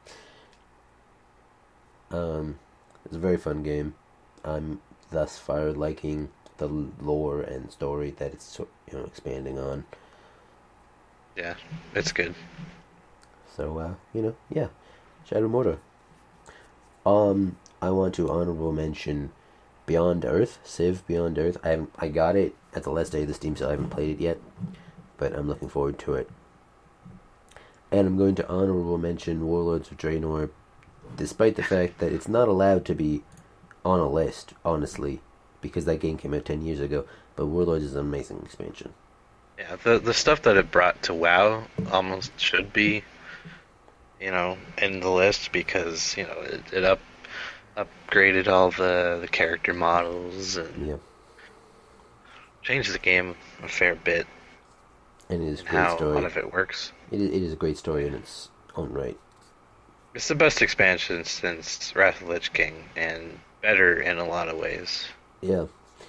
Um, it's a very fun game. I'm thus far liking the lore and story that it's, you know, expanding on. Yeah, it's good. So, uh, you know, yeah, Shadow of Mordor. Um, I want to honorable mention Beyond Earth, Civ Beyond Earth. I haven't, I got it at the last day of the Steam sale. I haven't played it yet, but I'm looking forward to it. And I'm going to honorable mention Warlords of Draenor, despite the fact that it's not allowed to be on a list, honestly, because that game came out ten years ago. But Warlords is an amazing expansion. Yeah, the the stuff that it brought to WoW almost should be, you know, in the list because, you know, it, it up upgraded all the, the character models and yeah. changed the game a fair bit. And it is a great how story. a lot of it works. It is, it is a great story in its own right. It's the best expansion since Wrath of the Lich King, and better in a lot of ways. Yeah.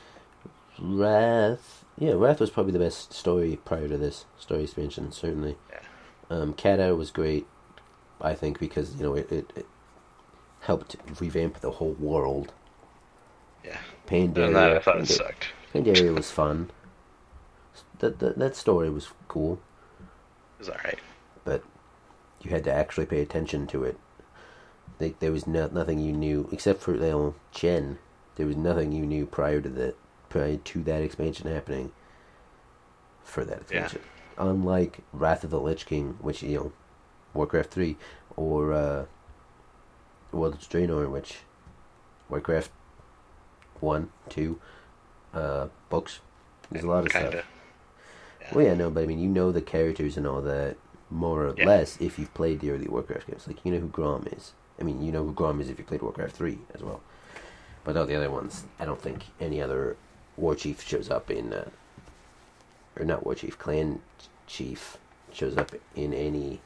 Wrath. Yeah, Wrath was probably the best story prior to this story expansion, certainly. Yeah. Um, Cat Out was great, I think, because, you know, it, it, it helped revamp the whole world. Yeah. Pandaria, And that I thought it Pand- sucked. Pandaria was fun. That, that that story was cool. It was alright. But you had to actually pay attention to it. Like, there was no, nothing you knew, except for, you know, Chen. There was nothing you knew prior to that, prior to that expansion happening. For that expansion. Yeah. Unlike Wrath of the Lich King, which, you know, Warcraft three, or uh, World of Draenor, which Warcraft one, two, uh, books. There's a lot of Kinda. stuff. Yeah. Well, yeah, no, but I mean, you know the characters and all that, more or yeah. less, if you've played the early Warcraft games. Like, you know who Grom is. I mean, you know who Grom is if you played Warcraft three as well. But all the other ones, I don't think any other war chief shows up in, uh, or not war chief, clan chief shows up in any,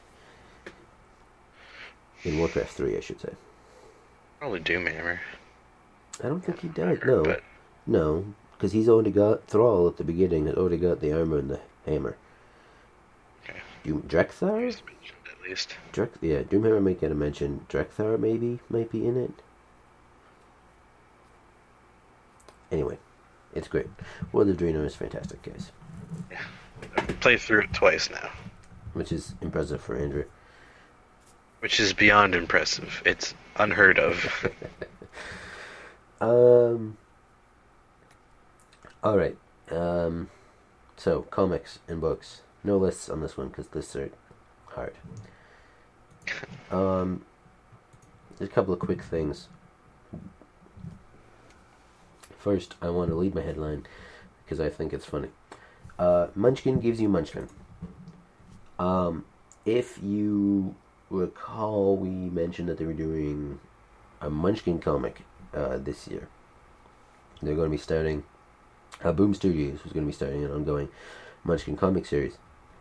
in Warcraft three, I should say. Probably Doomhammer. I don't think he does, no. But... No, because he's already got Thrall at the beginning, has already got the armor and the hammer. Okay. Doom, Drekthar? He's mentioned at least. Drek, yeah, Doomhammer might get a mention. Drekthar maybe might be in it. Anyway, it's great. World of Draenor is fantastic, guys. Yeah, I've played through it twice now. Which is impressive for Andrew. Which is beyond impressive. It's unheard of. um. All right. Um. So comics and books. No lists on this one because lists are hard. Um. There's a couple of quick things. First, I want to lead my headline because I think it's funny. Uh, Munchkin gives you Munchkin. Um, if you recall, we mentioned that they were doing a Munchkin comic uh, this year. They're going to be starting. Uh, Boom Studios was going to be starting an ongoing Munchkin comic series.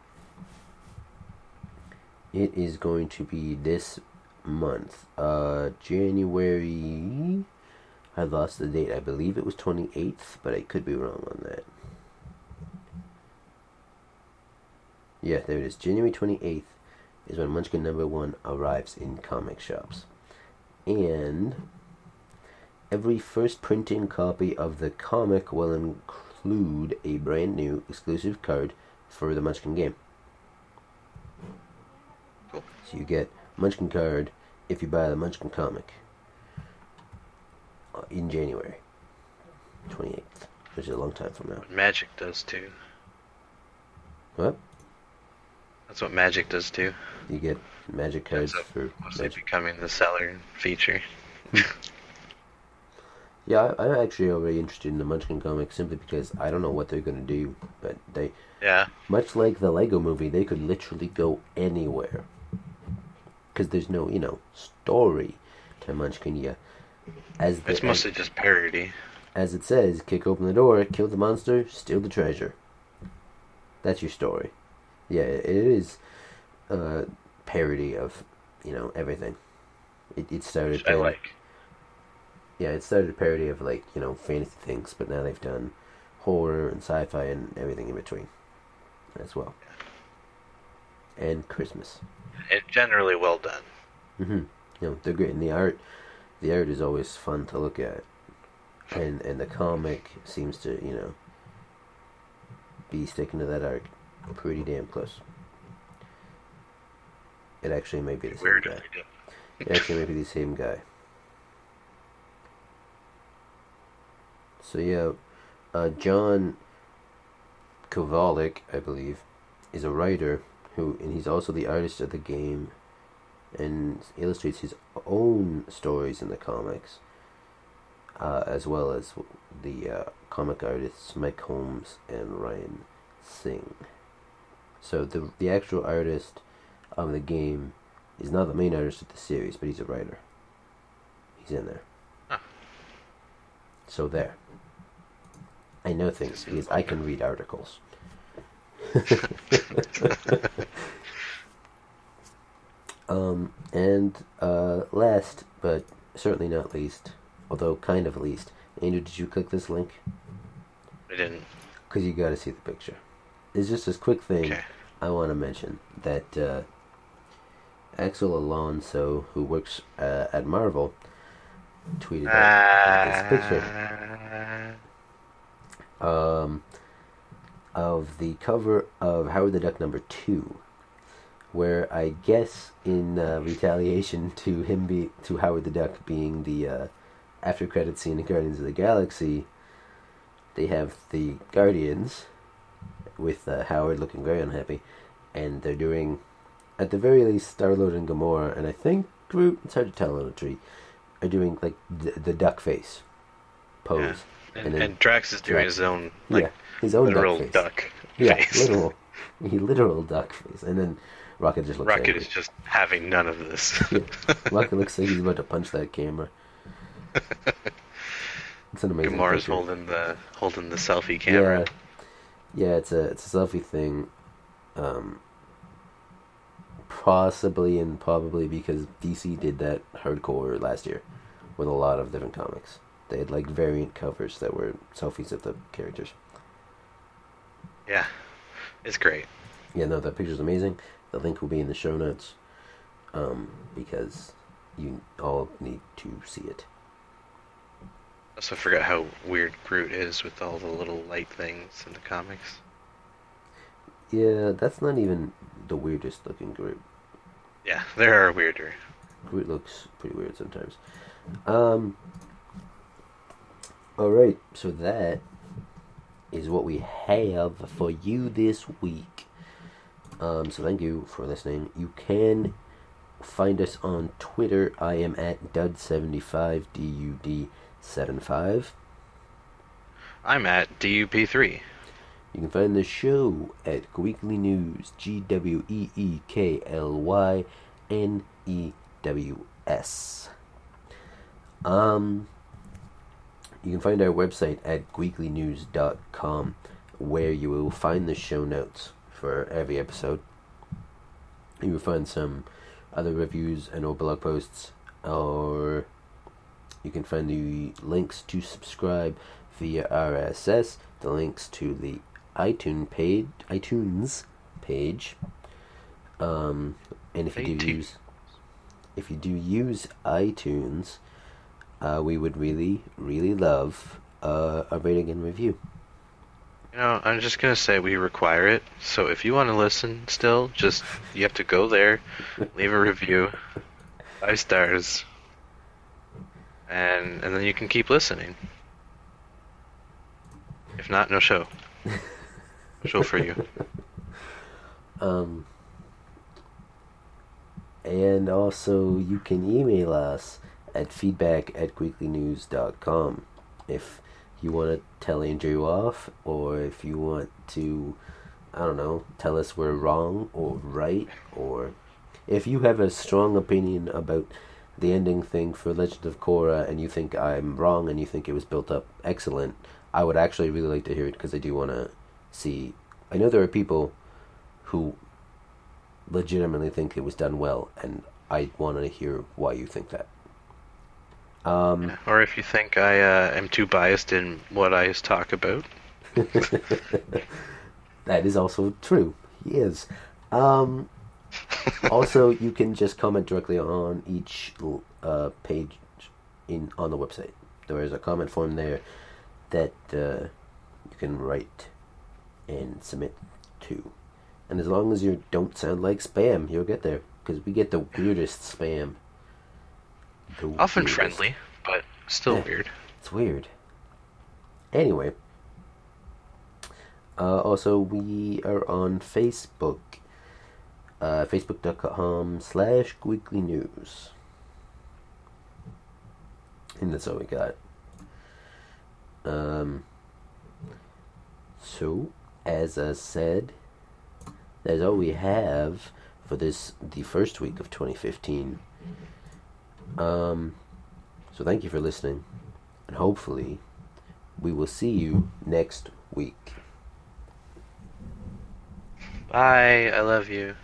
It is going to be this month, uh, January. I lost the date. I believe it was twenty-eighth, but I could be wrong on that. Yeah, there it is. January twenty-eighth is when Munchkin number one arrives in comic shops. And every first printing copy of the comic will include a brand new exclusive card for the Munchkin game. Cool. So you get Munchkin card if you buy the Munchkin comic in January twenty-eighth, which is a long time from now. Magic does too. What? That's what Magic does too. You get Magic cards Ends up for mostly Magic. becoming the seller feature. Yeah, I, I'm actually already interested in the Munchkin comic simply because I don't know what they're going to do, but they, Yeah. much like the Lego movie, they could literally go anywhere. Because there's no, you know, story to Munchkin yet. As the, It's mostly as, just parody. as it says, kick open the door, kill the monster, steal the treasure. That's your story. Yeah, it is a parody of, you know, everything. It, it started... Which I like. Yeah, it started a parody of, like, you know, fantasy things, but now they've done horror and sci-fi and everything in between as well. And Christmas. It's generally well done. Mm-hmm. You know, they're great. And the art, the art is always fun to look at. And and the comic seems to, you know, be sticking to that art pretty damn close. It actually may be the same Weird guy. if they do. It actually may be the same guy. So yeah, uh, John Kovalik, I believe, is a writer who, and he's also the artist of the game, and illustrates his own stories in the comics, uh, as well as the uh, comic artists Mike Holmes and Ryan Singh. So the the actual artist of the game is not the main artist of the series, but he's a writer. He's in there. Huh. So there. I know things because I can read articles. um, and uh, last, but certainly not least, although kind of least, Andrew, did you click this link? I didn't. Because you got to see the picture. It's just this quick thing Okay. I want to mention that uh, Axel Alonso, who works uh, at Marvel, tweeted out this picture. Um, of the cover of Howard the Duck number two, where I guess in uh, retaliation to him be to Howard the Duck being the uh, after credit scene in Guardians of the Galaxy, they have the Guardians with uh, Howard looking very unhappy, and they're doing, at the very least, Star-Lord and Gamora, and I think Groot, it's hard to tell on a tree, are doing like the, the duck face pose. Yeah. And, And and, then Drax is doing Drax- his own, like, yeah, his own literal duck face. duck Yeah, face. literal, he literal duck face, and then Rocket just looks. Rocket angry. is just having none of this. Yeah. Rocket looks like he's about to punch that camera. It's an amazing. Gamora's picture. holding the holding the selfie camera. Yeah, yeah, it's a it's a selfie thing. Um, possibly and probably because D C did that hardcore last year with a lot of different comics. They had like variant covers that were selfies of the characters. Yeah, it's great. Yeah, no, that picture's amazing. The link will be in the show notes, um, because you all need to see it. Also forgot how weird Groot is with all the little light things in the comics. Yeah, that's not even the weirdest looking Groot. Yeah, there are weirder. It looks pretty weird sometimes. Um. All right, so that is what we have for you this week. Um, so thank you for listening. You can find us on Twitter. I am at Dud seventy-five, D U D seventy-five. I'm at D U P three. You can find the show at Weekly News, G W E E K L Y N E W S. Um, you can find our website at weekly news dot com, where you will find the show notes for every episode. You will find some other reviews and or blog posts, or you can find the links to subscribe via R S S, the links to the iTunes page, iTunes page, um, and if you do use, if you do use iTunes, uh, we would really, really love uh, a rating and review. You know, I'm just gonna say we require it. So if you want to listen, still, just you have to go there, leave a review, five stars, and and then you can keep listening. If not, no show. No show for you. Um, and also you can email us at feedback at weekly news dot com if you want to tell Andrew off, or if you want to, I don't know, tell us we're wrong or right, or if you have a strong opinion about the ending thing for Legend of Korra and you think I'm wrong and you think it was built up excellent, I would actually really like to hear it, because I do want to see. I know there are people who legitimately think it was done well, and I want to hear why you think that. Um, yeah, or if you think I uh, am too biased in what I talk about. That is also true. He is. Um, also, you can just comment directly on each uh, page in on the website. There is a comment form there that uh, you can write and submit to. And as long as you don't sound like spam, you'll get there. Because we get the weirdest spam. The Often weirdest. friendly, but still Yeah, weird. It's weird. Anyway. Uh, also, we are on Facebook. Uh, Facebook.com slash Weekly News. And that's all we got. Um, so, as I said, that's all we have for this, the first week of twenty fifteen. Um, so thank you for listening, and hopefully we will see you next week. Bye, I love you.